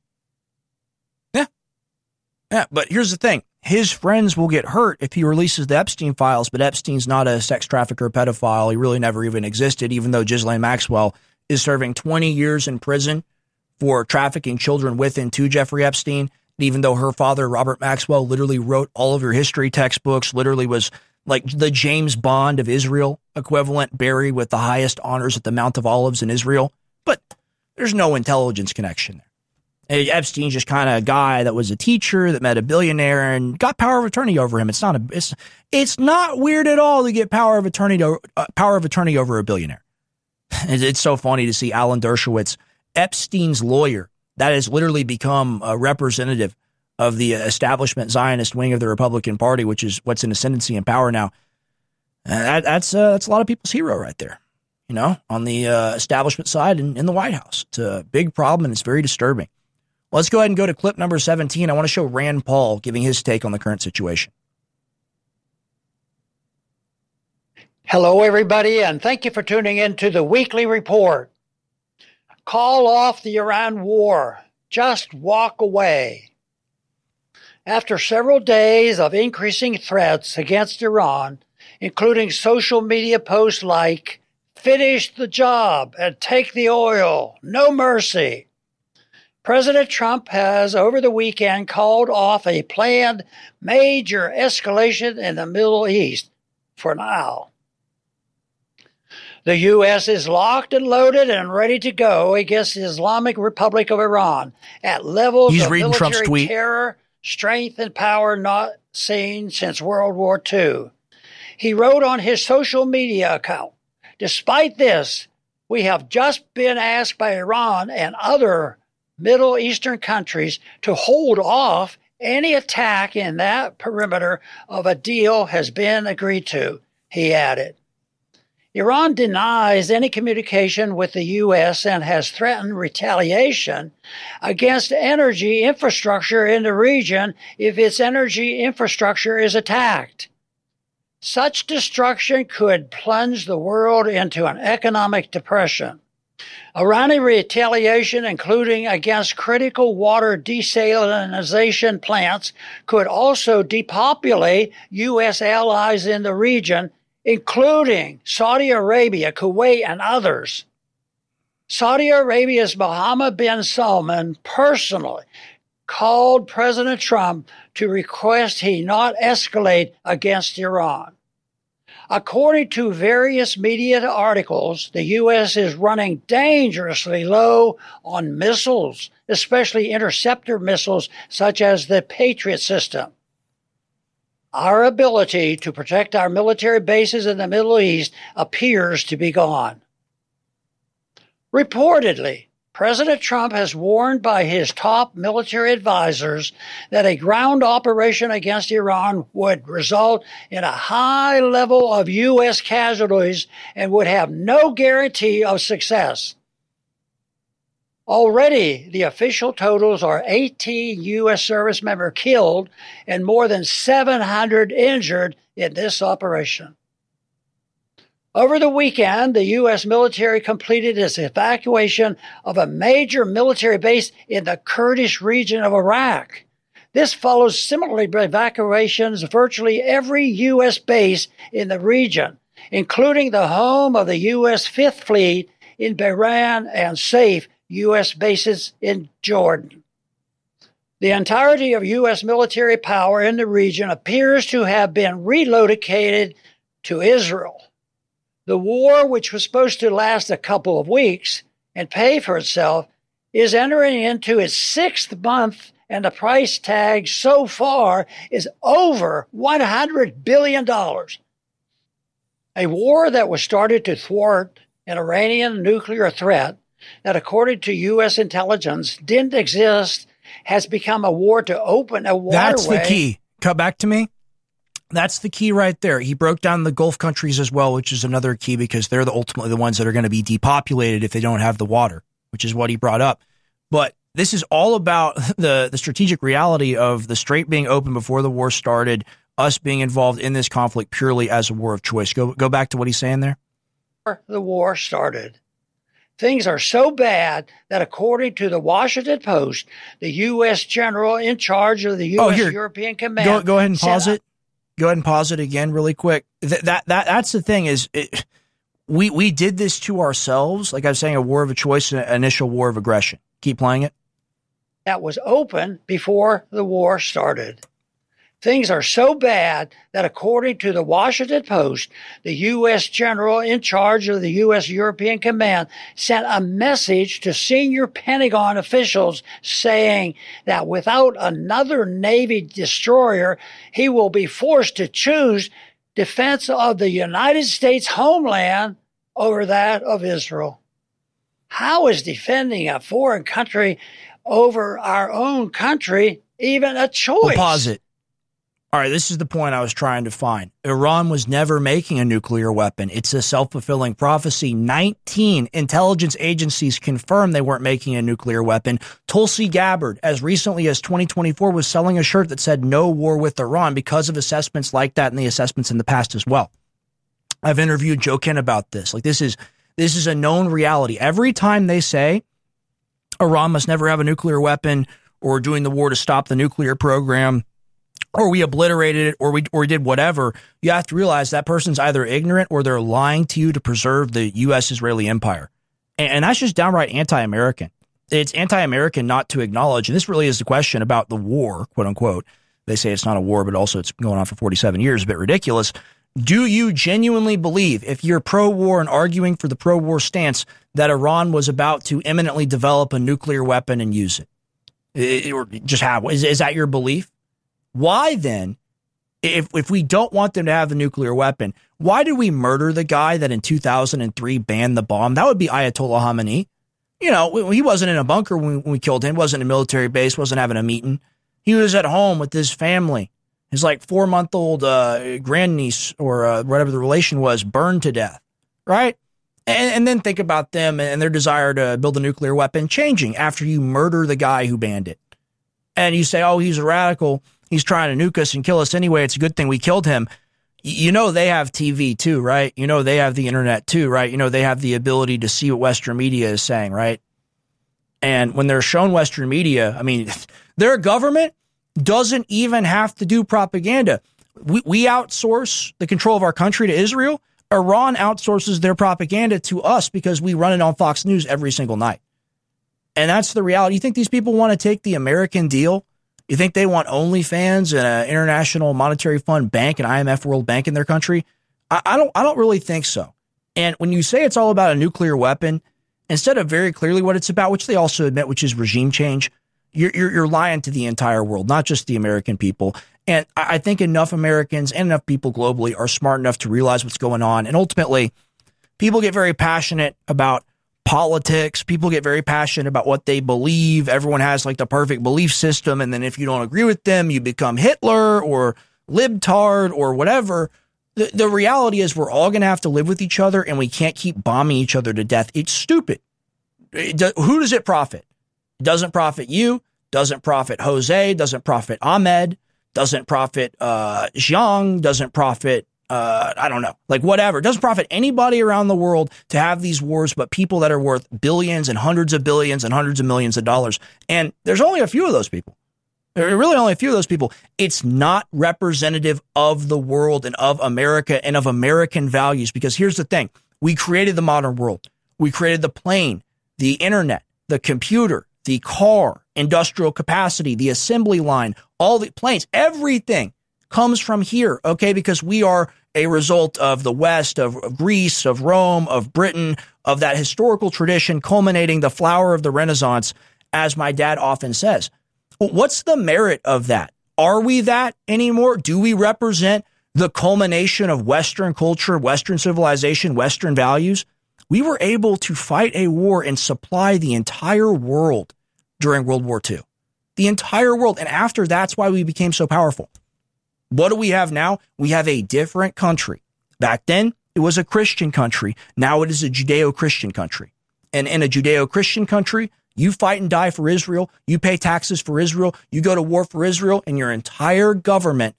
[SPEAKER 2] Yeah, but here's the thing. His friends will get hurt if he releases the Epstein files, but Epstein's not a sex trafficker or pedophile. He really never even existed, even though Ghislaine Maxwell is serving 20 years in prison for trafficking children with and to Jeffrey Epstein. Even though her father, Robert Maxwell, literally wrote all of her history textbooks, literally was like the James Bond of Israel equivalent, buried with the highest honors at the Mount of Olives in Israel. But there's no intelligence connection there. Epstein's just kind of a guy that was a teacher that met a billionaire and got power of attorney over him. It's not weird at all to get power of attorney over a billionaire. It's so funny to see Alan Dershowitz, Epstein's lawyer, that has literally become a representative of the establishment Zionist wing of the Republican Party, which is what's in ascendancy in power now. That's a lot of people's hero right there, you know, on the establishment side in the White House. It's a big problem and it's very disturbing. Let's go ahead and go to clip number 17. I want to show Rand Paul giving his take on the current situation.
[SPEAKER 16] Hello, everybody, and thank you for tuning in to the Weekly Report. Call off the Iran war. Just walk away. After several days of increasing threats against Iran, including social media posts like, finish the job and take the oil, no mercy, President Trump has over the weekend called off a planned major escalation in the Middle East for now. The U.S. is locked and loaded and ready to go against the Islamic Republic of Iran at levels of military terror, strength, and power not seen since World War II. He wrote on his social media account, despite this, we have just been asked by Iran and other Middle Eastern countries to hold off any attack in that perimeter of a deal has been agreed to, he added. Iran denies any communication with the U.S. and has threatened retaliation against energy infrastructure in the region if its energy infrastructure is attacked. Such destruction could plunge the world into an economic depression. Iranian retaliation, including against critical water desalination plants, could also depopulate U.S. allies in the region, including Saudi Arabia, Kuwait, and others. Saudi Arabia's Mohammed bin Salman personally called President Trump to request he not escalate against Iran. According to various media articles, the U.S. is running dangerously low on missiles, especially interceptor missiles such as the Patriot system. Our ability to protect our military bases in the Middle East appears to be gone. Reportedly, President Trump has warned by his top military advisors that a ground operation against Iran would result in a high level of U.S. casualties and would have no guarantee of success. Already, the official totals are 18 U.S. service members killed and more than 700 injured in this operation. Over the weekend, the U.S. military completed its evacuation of a major military base in the Kurdish region of Iraq. This follows similar evacuations of virtually every U.S. base in the region, including the home of the U.S. Fifth Fleet in Bahrain and safe U.S. bases in Jordan. The entirety of U.S. military power in the region appears to have been relocated to Israel. The war, which was supposed to last a couple of weeks and pay for itself, is entering into its 6th month, and the price tag so far is over $100 billion. A war that was started to thwart an Iranian nuclear threat that, according to U.S. intelligence, didn't exist, has become a war to open a waterway.
[SPEAKER 2] That's the key. Cut back to me. That's the key right there. He broke down the Gulf countries as well, which is another key because they're ultimately the ones that are going to be depopulated if they don't have the water, which is what he brought up. But this is all about the strategic reality of the Strait being open before the war started, us being involved in this conflict purely as a war of choice. Go back to what he's saying there.
[SPEAKER 16] The war started. Things are so bad that, according to the Washington Post, the U.S. general in charge of the U.S. European Command...
[SPEAKER 2] Go ahead and pause it. Go ahead and pause it again really quick. That's the thing is we did this to ourselves. Like I was saying, a war of a choice, an initial war of aggression. Keep playing it.
[SPEAKER 16] That was open before the war started. Things are so bad that, according to the Washington Post, the U.S. general in charge of the U.S. European Command sent a message to senior Pentagon officials saying that without another Navy destroyer, he will be forced to choose defense of the United States homeland over that of Israel. How is defending a foreign country over our own country even a choice?
[SPEAKER 2] We'll pause it. All right, this is the point I was trying to find. Iran was never making a nuclear weapon. It's a self-fulfilling prophecy. 19 intelligence agencies confirmed they weren't making a nuclear weapon. Tulsi Gabbard, as recently as 2024, was selling a shirt that said no war with Iran because of assessments like that and the assessments in the past as well. I've interviewed Joe Ken about this. Like this is a known reality. Every time they say Iran must never have a nuclear weapon or doing the war to stop the nuclear program, or we obliterated it, or we did whatever, you have to realize that person's either ignorant or they're lying to you to preserve the U.S.-Israeli empire. And that's just downright anti-American. It's anti-American not to acknowledge, and this really is the question about the war, quote unquote. They say it's not a war, but also it's going on for 47 years, a bit ridiculous. Do you genuinely believe, if you're pro-war and arguing for the pro-war stance, that Iran was about to imminently develop a nuclear weapon and use it? Or just have? Is that your belief? Why then, if we don't want them to have the nuclear weapon, why did we murder the guy that in 2003 banned the bomb? That would be Ayatollah Khamenei. You know, he wasn't in a bunker when we killed him, wasn't in a military base, wasn't having a meeting. He was at home with his family. His 4-month-old grandniece or whatever the relation was burned to death, right? And then think about them and their desire to build a nuclear weapon changing after you murder the guy who banned it. And you say, oh, he's a radical. He's trying to nuke us and kill us anyway. It's a good thing we killed him. You know they have TV too, right? You know they have the internet too, right? You know they have the ability to see what Western media is saying, right? And when they're shown Western media, I mean, their government doesn't even have to do propaganda. We outsource the control of our country to Israel. Iran outsources their propaganda to us because we run it on Fox News every single night. And that's the reality. You think these people want to take the American deal? You think they want OnlyFans and an International Monetary Fund bank, an IMF World Bank in their country? I don't really think so. And when you say it's all about a nuclear weapon, instead of very clearly what it's about, which they also admit, which is regime change, you're lying to the entire world, not just the American people. And I think enough Americans and enough people globally are smart enough to realize what's going on. And ultimately, people get very passionate about politics. People get very passionate about what they believe. Everyone has like the perfect belief system. And then if you don't agree with them, you become Hitler or libtard or whatever. The reality is we're all going to have to live with each other, and we can't keep bombing each other to death. It's stupid. Who does it profit? It doesn't profit you, doesn't profit Jose, doesn't profit Ahmed, doesn't profit Xiang, doesn't profit, I don't know, like whatever. It doesn't profit anybody around the world to have these wars, but people that are worth billions and hundreds of billions and hundreds of millions of dollars. And there's only a few of those people. There are really only a few of those people. It's not representative of the world and of America and of American values, because here's the thing. We created the modern world. We created the plane, the internet, the computer, the car, industrial capacity, the assembly line, all the planes, everything comes from here, okay? Because we are a result of the West, of Greece, of Rome, of Britain, of that historical tradition culminating the flower of the Renaissance, as my dad often says. What's the merit of that? Are we that anymore? Do we represent the culmination of Western culture, Western civilization, Western values? We were able to fight a war and supply the entire world during World War II. The entire world. And after that's why we became so powerful. What do we have now? We have a different country. Back then, it was a Christian country. Now it is a Judeo-Christian country. And in a Judeo-Christian country, you fight and die for Israel. You pay taxes for Israel. You go to war for Israel, and your entire government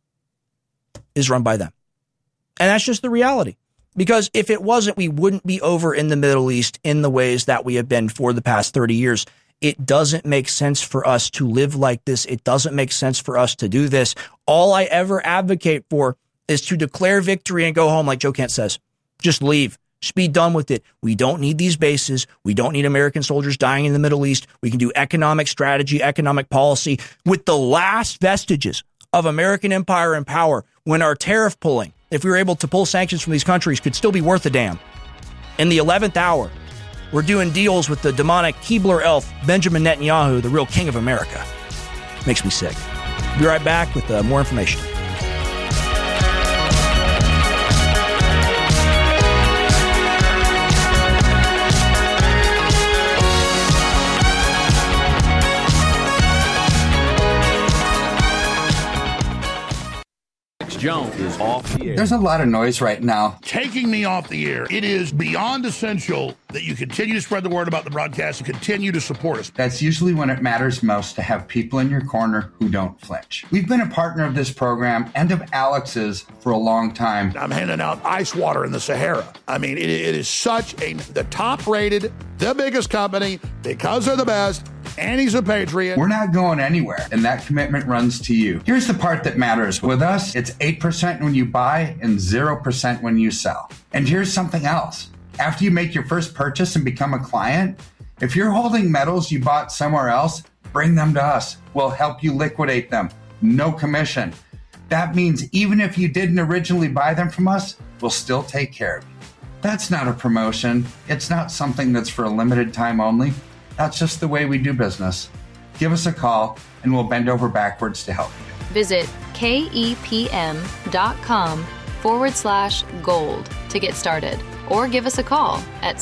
[SPEAKER 2] is run by them. And that's just the reality. Because if it wasn't, we wouldn't be over in the Middle East in the ways that we have been for the past 30 years. It doesn't make sense for us to live like this. It doesn't make sense for us to do this. All I ever advocate for is to declare victory and go home, like Joe Kent says. Just leave. Just be done with it. We don't need these bases. We don't need American soldiers dying in the Middle East. We can do economic strategy, economic policy with the last vestiges of American empire and power when our tariff pulling, if we were able to pull sanctions from these countries, could still be worth a damn. In the 11th hour, we're doing deals with the demonic Keebler elf, Benjamin Netanyahu, the real king of America. Makes me sick. Be right back with more information.
[SPEAKER 17] Jones is off the air.
[SPEAKER 18] There's a lot of noise right now.
[SPEAKER 7] Taking me off the air. It is beyond essential that you continue to spread the word about the broadcast and continue to support us.
[SPEAKER 18] That's usually when it matters most, to have people in your corner who don't flinch. We've been a partner of this program and of Alex's for a long time.
[SPEAKER 7] I'm handing out ice water in the Sahara. I mean, it is such the top rated, the biggest company, because they're the best. And he's a patriot.
[SPEAKER 18] We're not going anywhere, and that commitment runs to you. Here's the part that matters. With us, it's 8% when you buy and 0% when you sell. And here's something else. After you make your first purchase and become a client, if you're holding metals you bought somewhere else, bring them to us. We'll help you liquidate them. No commission. That means even if you didn't originally buy them from us, we'll still take care of you. That's not a promotion. It's not something that's for a limited time only. That's just the way we do business. Give us a call, and we'll bend over backwards to help you.
[SPEAKER 19] Visit kepm.com/gold to get started, or give us a call at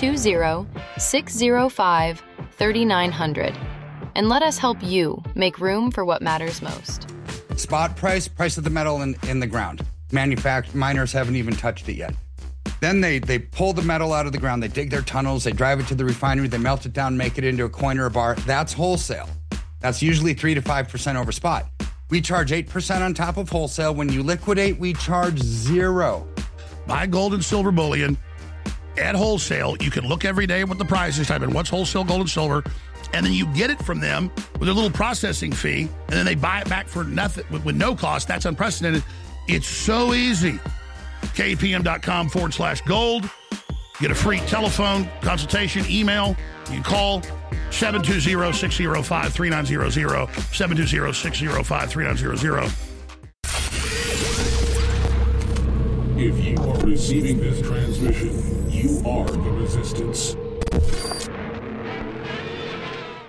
[SPEAKER 19] 720-605-3900, and let us help you make room for what matters most.
[SPEAKER 18] Spot price of the metal in the ground. Miners haven't even touched it yet. Then they pull the metal out of the ground, they dig their tunnels, they drive it to the refinery, they melt it down, make it into a coin or a bar. That's wholesale. That's usually 3 to 5% over spot. We charge 8% on top of wholesale. When you liquidate, we charge 0.
[SPEAKER 7] Buy gold and silver bullion at wholesale. You can look every day at what the price is, type in what's wholesale gold and silver, and then you get it from them with a little processing fee, and then they buy it back for nothing with no cost. That's unprecedented. It's so easy. KPM.com/gold. Get a free telephone consultation, email. You call 720-605-3900, 720-605-3900.
[SPEAKER 17] If you are receiving this transmission, you are the resistance.